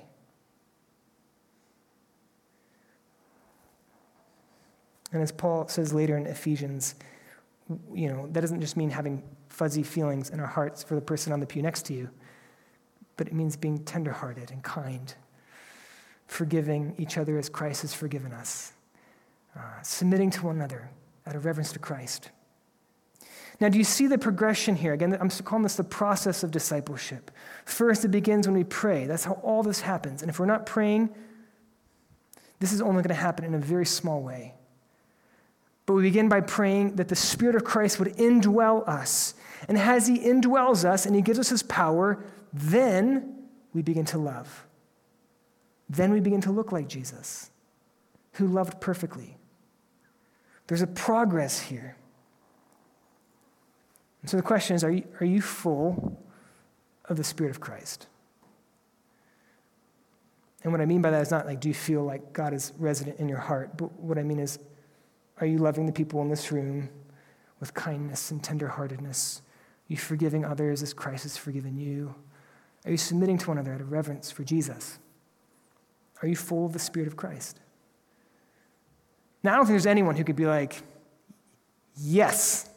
And as Paul says later in Ephesians, that doesn't just mean having fuzzy feelings in our hearts for the person on the pew next to you, but it means being tenderhearted and kind, forgiving each other as Christ has forgiven us, submitting to one another out of reverence to Christ. Now, do you see the progression here? Again, I'm calling this the process of discipleship. First, it begins when we pray. That's how all this happens. And if we're not praying, this is only going to happen in a very small way. But we begin by praying that the Spirit of Christ would indwell us. And as he indwells us and he gives us his power, then we begin to love. Then we begin to look like Jesus, who loved perfectly. There's a progress here. And so the question is, are you full of the Spirit of Christ? And what I mean by that is not like, do you feel like God is resident in your heart? But what I mean is, are you loving the people in this room with kindness and tenderheartedness? Are you forgiving others as Christ has forgiven you? Are you submitting to one another out of reverence for Jesus? Are you full of the Spirit of Christ? Now, I don't think there's anyone who could be like, yes.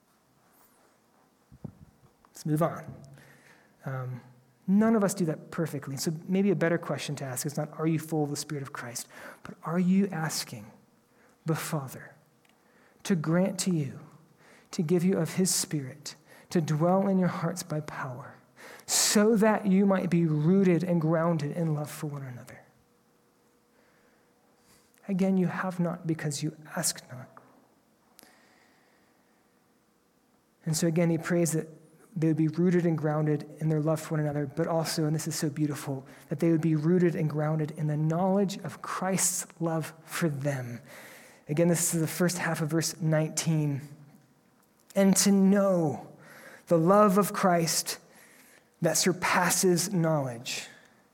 Let's move on. None of us do that perfectly. So maybe a better question to ask is not, are you full of the Spirit of Christ? But are you asking the Father to grant to you, to give you of his Spirit, to dwell in your hearts by power, so that you might be rooted and grounded in love for one another? Again, you have not because you ask not. And so again, he prays that they would be rooted and grounded in their love for one another, but also, and this is so beautiful, that they would be rooted and grounded in the knowledge of Christ's love for them. Again, this is the first half of verse 19. And to know the love of Christ that surpasses knowledge.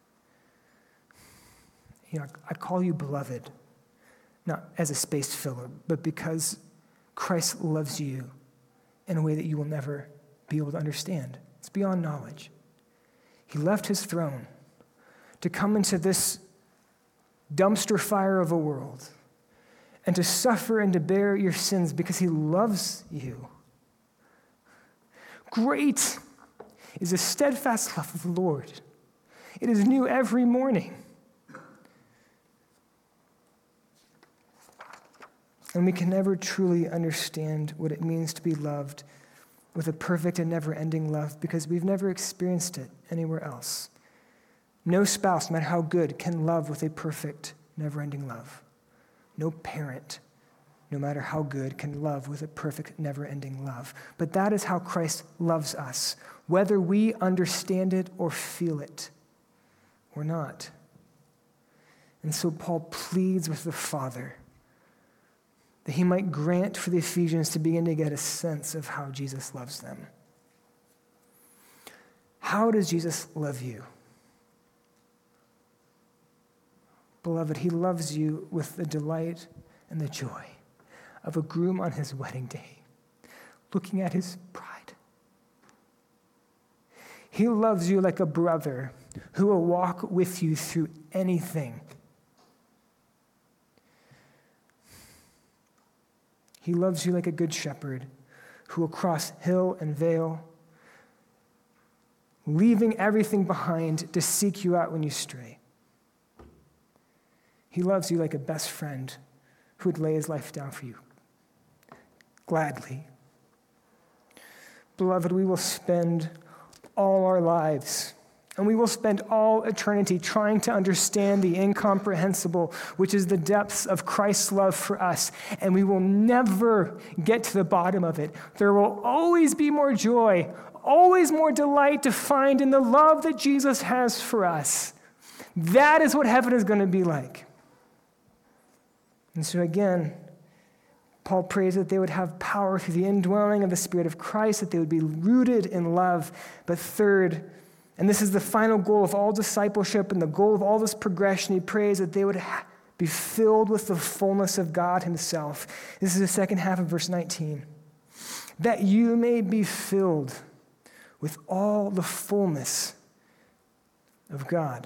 I call you beloved, not as a space filler, but because Christ loves you in a way that you will never be able to understand. It's beyond knowledge. He left his throne to come into this dumpster fire of a world and to suffer and to bear your sins because he loves you. Great is the steadfast love of the Lord. It is new every morning. And we can never truly understand what it means to be loved with a perfect and never-ending love because we've never experienced it anywhere else. No spouse, no matter how good, can love with a perfect, never-ending love. No parent, no matter how good, can love with a perfect, never-ending love. But that is how Christ loves us, whether we understand it or feel it or not. And so Paul pleads with the Father that he might grant for the Ephesians to begin to get a sense of how Jesus loves them. How does Jesus love you? Beloved, he loves you with the delight and the joy of a groom on his wedding day, looking at his bride. He loves you like a brother who will walk with you through anything. He loves you like a good shepherd who will cross hill and vale, leaving everything behind to seek you out when you stray. He loves you like a best friend who would lay his life down for you, gladly. Beloved, we will spend all our lives, and we will spend all eternity trying to understand the incomprehensible, which is the depths of Christ's love for us, and we will never get to the bottom of it. There will always be more joy, always more delight to find in the love that Jesus has for us. That is what heaven is going to be like. And so again, Paul prays that they would have power through the indwelling of the Spirit of Christ, that they would be rooted in love. But third, and this is the final goal of all discipleship and the goal of all this progression, he prays that they would be filled with the fullness of God himself. This is the second half of verse 19. That you may be filled with all the fullness of God.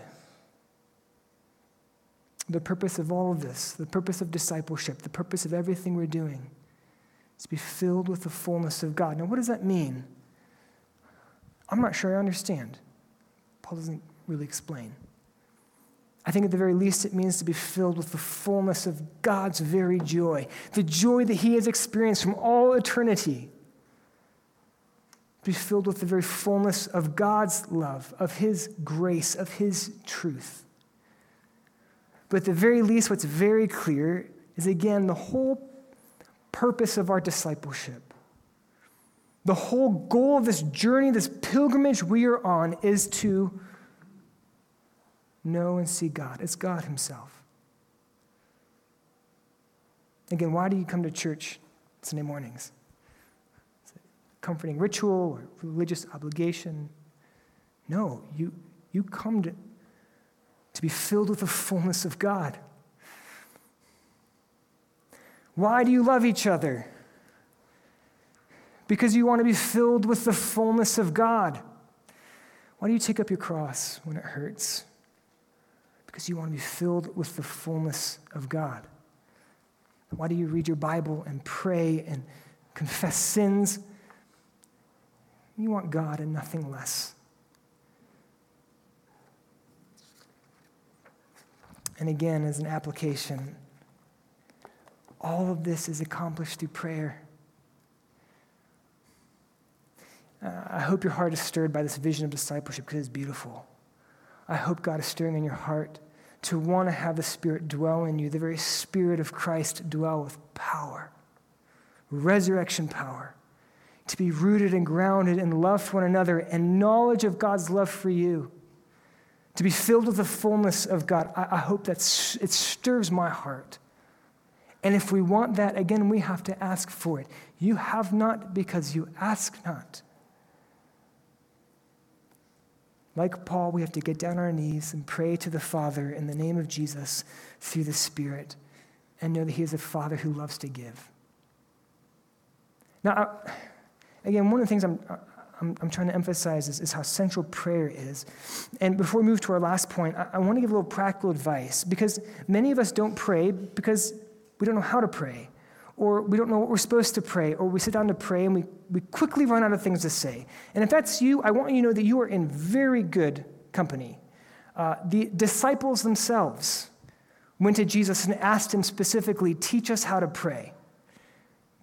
The purpose of all of this, the purpose of discipleship, the purpose of everything we're doing is to be filled with the fullness of God. Now, what does that mean? I'm not sure I understand. Paul doesn't really explain. I think at the very least it means to be filled with the fullness of God's very joy, the joy that he has experienced from all eternity. Be filled with the very fullness of God's love, of his grace, of his truth. But at the very least, what's very clear is, again, the whole purpose of our discipleship. The whole goal of this journey, this pilgrimage we are on, is to know and see God. It's God himself. Again, why do you come to church Sunday mornings? Is it a comforting ritual or religious obligation? No, you come to be filled with the fullness of God. Why do you love each other? Because you want to be filled with the fullness of God. Why do you take up your cross when it hurts? Because you want to be filled with the fullness of God. Why do you read your Bible and pray and confess sins? You want God and nothing less. And again, as an application, all of this is accomplished through prayer. I hope your heart is stirred by this vision of discipleship because it's beautiful. I hope God is stirring in your heart to want to have the Spirit dwell in you, the very Spirit of Christ dwell with power, resurrection power, to be rooted and grounded in love for one another and knowledge of God's love for you. To be filled with the fullness of God. I hope that it stirs my heart. And if we want that, again, we have to ask for it. You have not because you ask not. Like Paul, we have to get down on our knees and pray to the Father in the name of Jesus through the Spirit and know that he is a Father who loves to give. Now, again, one of the things I'm trying to emphasize is how central prayer is. And before we move to our last point, I want to give a little practical advice because many of us don't pray because we don't know how to pray, or we don't know what we're supposed to pray, or we sit down to pray and we quickly run out of things to say. And if that's you, I want you to know that you are in very good company. The disciples themselves went to Jesus and asked him specifically, teach us how to pray.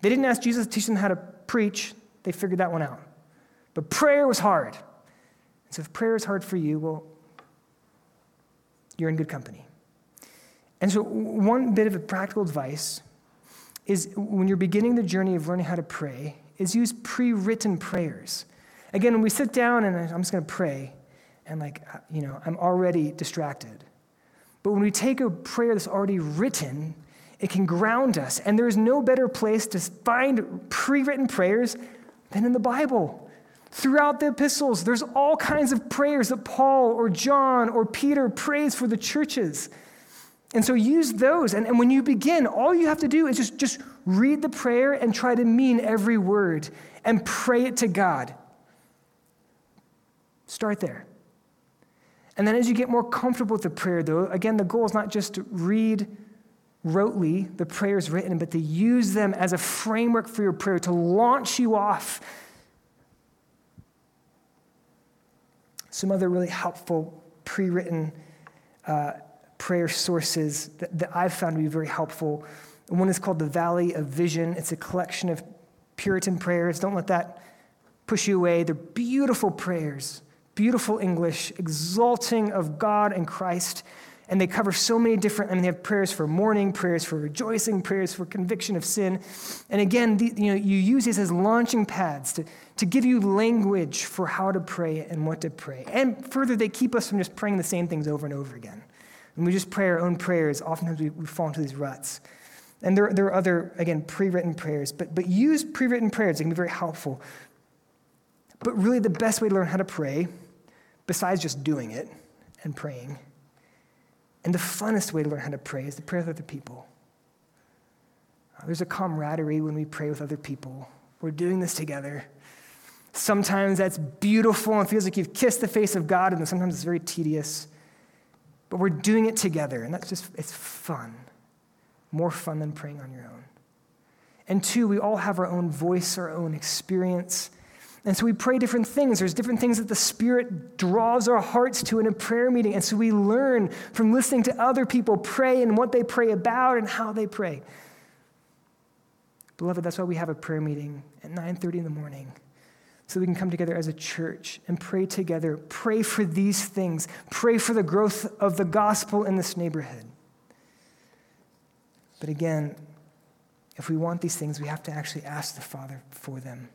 They didn't ask Jesus to teach them how to preach. They figured that one out. But prayer was hard. So if prayer is hard for you, well, you're in good company. And so one bit of a practical advice is when you're beginning the journey of learning how to pray, is use pre-written prayers. Again, when we sit down and I'm just going to pray, and I'm already distracted. But when we take a prayer that's already written, it can ground us. And there's no better place to find pre-written prayers than in the Bible. Throughout the epistles, there's all kinds of prayers that Paul or John or Peter prays for the churches. And so use those. And when you begin, all you have to do is just read the prayer and try to mean every word and pray it to God. Start there. And then as you get more comfortable with the prayer, though, again, the goal is not just to read rotely the prayers written, but to use them as a framework for your prayer, to launch you off. Some other really helpful pre-written prayer sources that I've found to be very helpful. One is called the Valley of Vision. It's a collection of Puritan prayers. Don't let that push you away. They're beautiful prayers, beautiful English, exalting of God and Christ. And they cover so many different, they have prayers for mourning, prayers for rejoicing, prayers for conviction of sin. And again, you use these as launching pads to give you language for how to pray and what to pray. And further, they keep us from just praying the same things over and over again. When we just pray our own prayers, oftentimes we fall into these ruts. And there are other, again, pre-written prayers. But use pre-written prayers. They can be very helpful. But really the best way to learn how to pray, besides just doing it and praying, and the funnest way to learn how to pray is to pray with other people. There's a camaraderie when we pray with other people. We're doing this together. Sometimes that's beautiful and feels like you've kissed the face of God, and then sometimes it's very tedious. But we're doing it together, and it's fun. More fun than praying on your own. And two, we all have our own voice, our own experience. And so we pray different things. There's different things that the Spirit draws our hearts to in a prayer meeting. And so we learn from listening to other people pray and what they pray about and how they pray. Beloved, that's why we have a prayer meeting at 9:30 in the morning, so we can come together as a church and pray together. Pray for these things. Pray for the growth of the gospel in this neighborhood. But again, if we want these things, we have to actually ask the Father for them.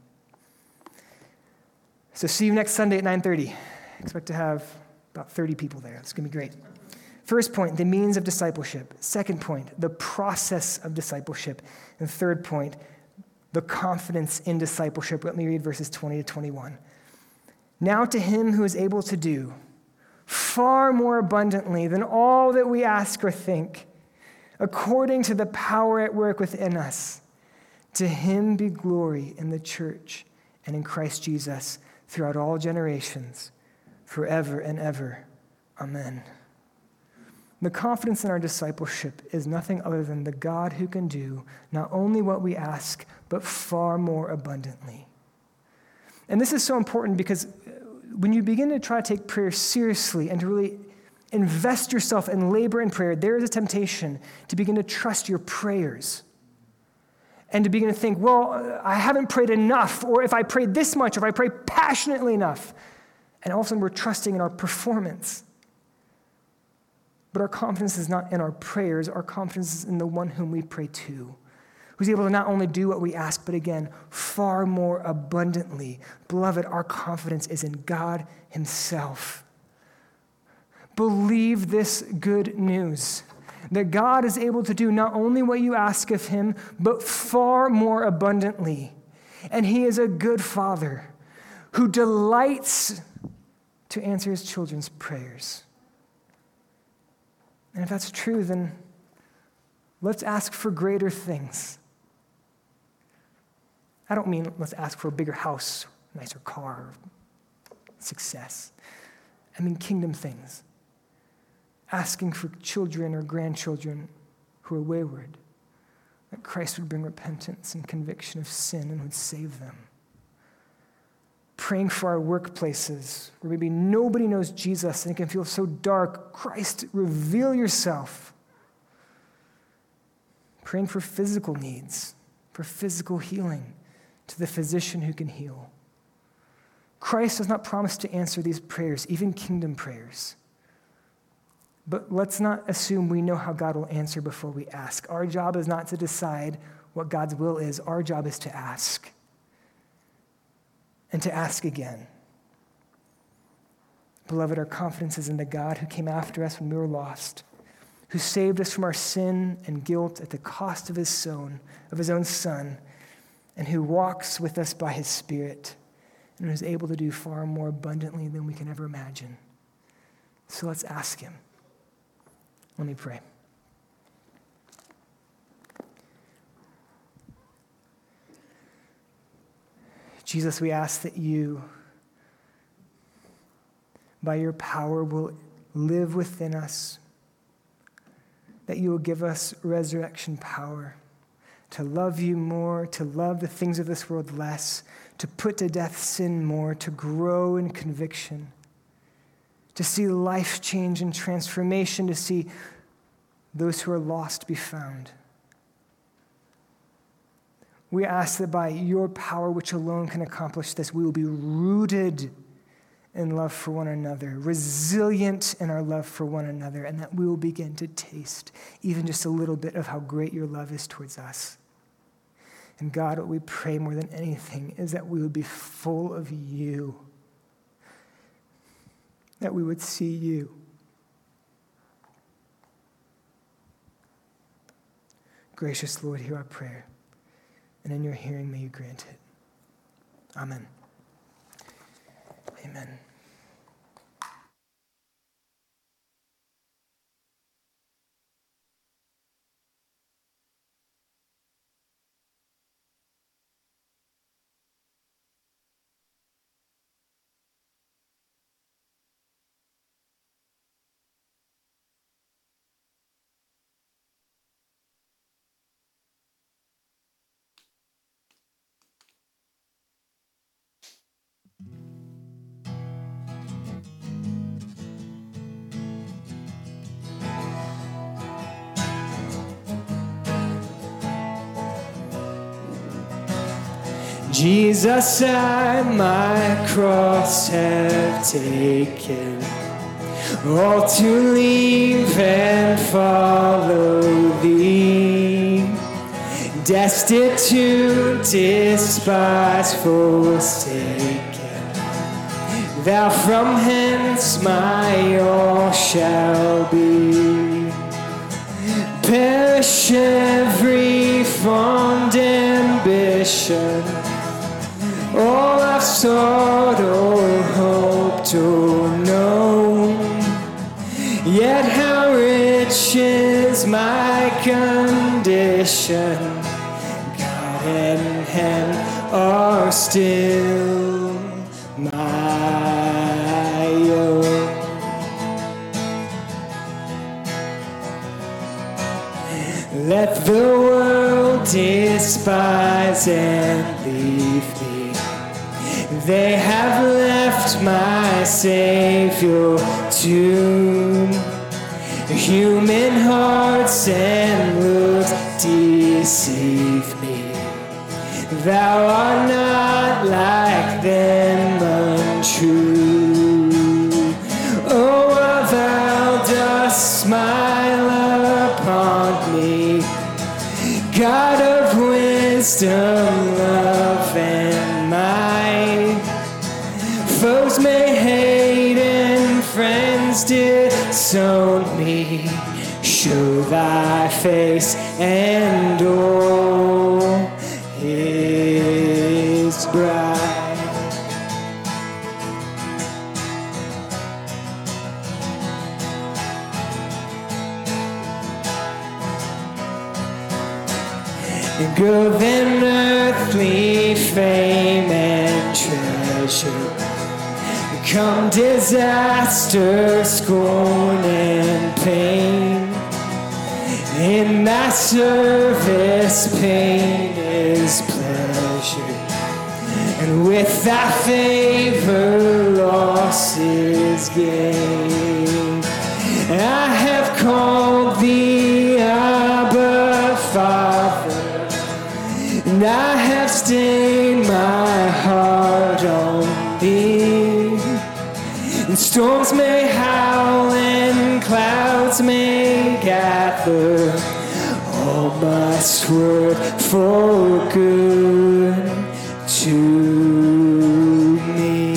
So see you next Sunday at 9:30. Expect to have about 30 people there. It's going to be great. First point, the means of discipleship. Second point, the process of discipleship. And third point, the confidence in discipleship. Let me read verses 20 to 21. Now to him who is able to do far more abundantly than all that we ask or think, according to the power at work within us, to him be glory in the church and in Christ Jesus throughout all generations, forever and ever. Amen. The confidence in our discipleship is nothing other than the God who can do not only what we ask, but far more abundantly. And this is so important because when you begin to try to take prayer seriously and to really invest yourself and labor in prayer, there is a temptation to begin to trust your prayers and to begin to think, well, I haven't prayed enough, or if I prayed this much, or if I pray passionately enough. And all of a sudden we're trusting in our performance. But our confidence is not in our prayers. Our confidence is in the one whom we pray to, who's able to not only do what we ask, but again, far more abundantly. Beloved, our confidence is in God himself. Believe this good news, that God is able to do not only what you ask of him, but far more abundantly. And he is a good father who delights to answer his children's prayers. And if that's true, then let's ask for greater things. I don't mean let's ask for a bigger house, nicer car, success. I mean kingdom things. Asking for children or grandchildren who are wayward, that Christ would bring repentance and conviction of sin and would save them. Praying for our workplaces, where maybe nobody knows Jesus and it can feel so dark. Christ, reveal yourself. Praying for physical needs, for physical healing to the physician who can heal. Christ does not promise to answer these prayers, even kingdom prayers. But let's not assume we know how God will answer before we ask. Our job is not to decide what God's will is. Our job is to ask. And to ask again. Beloved, our confidence is in the God who came after us when we were lost, who saved us from our sin and guilt at the cost of his own Son, and who walks with us by his Spirit, and who is able to do far more abundantly than we can ever imagine. So let's ask him. Let me pray. Jesus, we ask that you, by your power, will live within us, that you will give us resurrection power to love you more, to love the things of this world less, to put to death sin more, to grow in conviction, to see life change and transformation, to see those who are lost be found. We ask that by your power, which alone can accomplish this, we will be rooted in love for one another, resilient in our love for one another, and that we will begin to taste even just a little bit of how great your love is towards us. And God, what we pray more than anything is that we would be full of you, that we would see you. Gracious Lord, hear our prayer, and in your hearing may you grant it. Amen. Amen. Jesus, I my cross have taken, all to leave and follow thee, destitute, despised, forsaken. Thou from hence my all shall be. Perish every fond ambition, all I've sought or hoped or known. Yet how rich is my condition, God and Him are still my own. Let the world despise and leave me. They have left my Savior tomb. Human hearts and looks deceive me. Thou art not like them untrue. Oh, while thou dost smile upon me, God of wisdom, love, and might. Foes may hate and friends disown me. Show thy face and all is bright. Go then, earthly fame and treasure. Come disaster, scorn, and pain. In thy service, pain is pleasure, and with thy favor, loss is gain. I have called thee Abba, Father, and I have stained my heart on thee. And storms may howl and clouds may gather, all must work for good to me.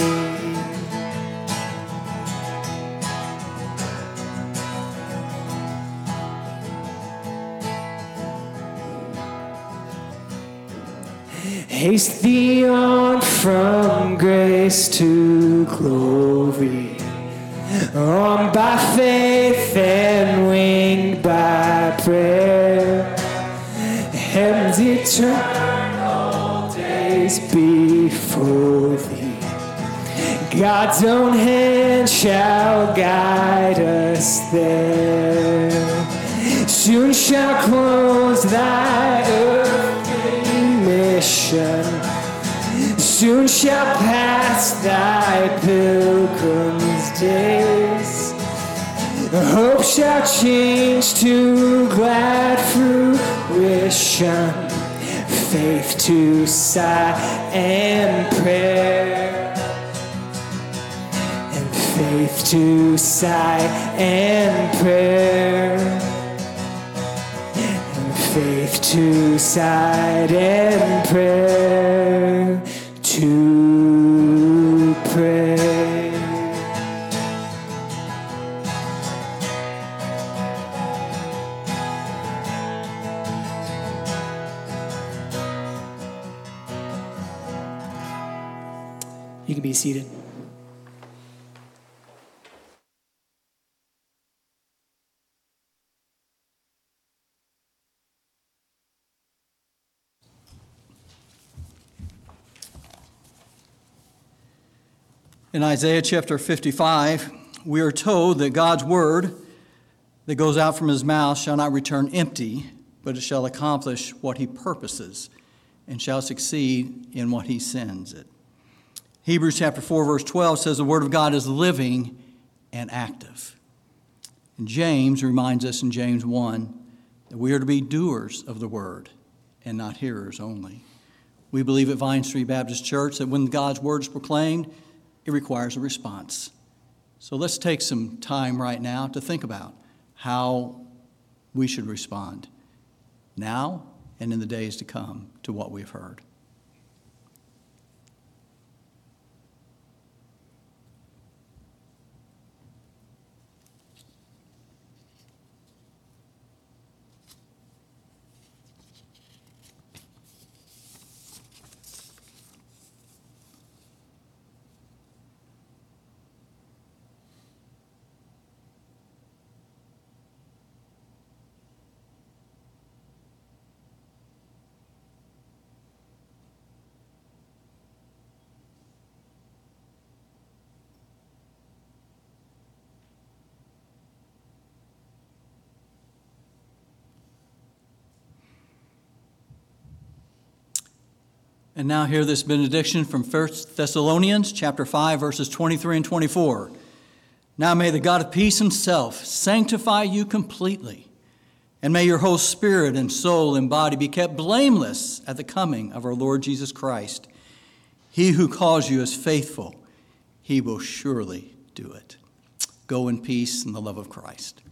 Haste thee on from grace to glory, on by faith and winged by prayer. Heaven's eternal days before thee, God's own hand shall guide us there. Soon shall close thy earthly mission, soon shall pass thy pilgrim's days. Hope shall change to glad fruition, faith to sigh and prayer, and faith to sigh and prayer, and faith to sigh and prayer, to pray. You can be seated. In Isaiah chapter 55, we are told that God's word that goes out from his mouth shall not return empty, but it shall accomplish what he purposes and shall succeed in what he sends it. Hebrews chapter 4, verse 12 says the word of God is living and active. And James reminds us in James 1 that we are to be doers of the word and not hearers only. We believe at Vine Street Baptist Church that when God's word is proclaimed, it requires a response. So let's take some time right now to think about how we should respond now and in the days to come to what we've heard. And now hear this benediction from 1 Thessalonians chapter 5, verses 23 and 24. Now may the God of peace himself sanctify you completely, and may your whole spirit and soul and body be kept blameless at the coming of our Lord Jesus Christ. He who calls you is faithful. He will surely do it. Go in peace in the love of Christ.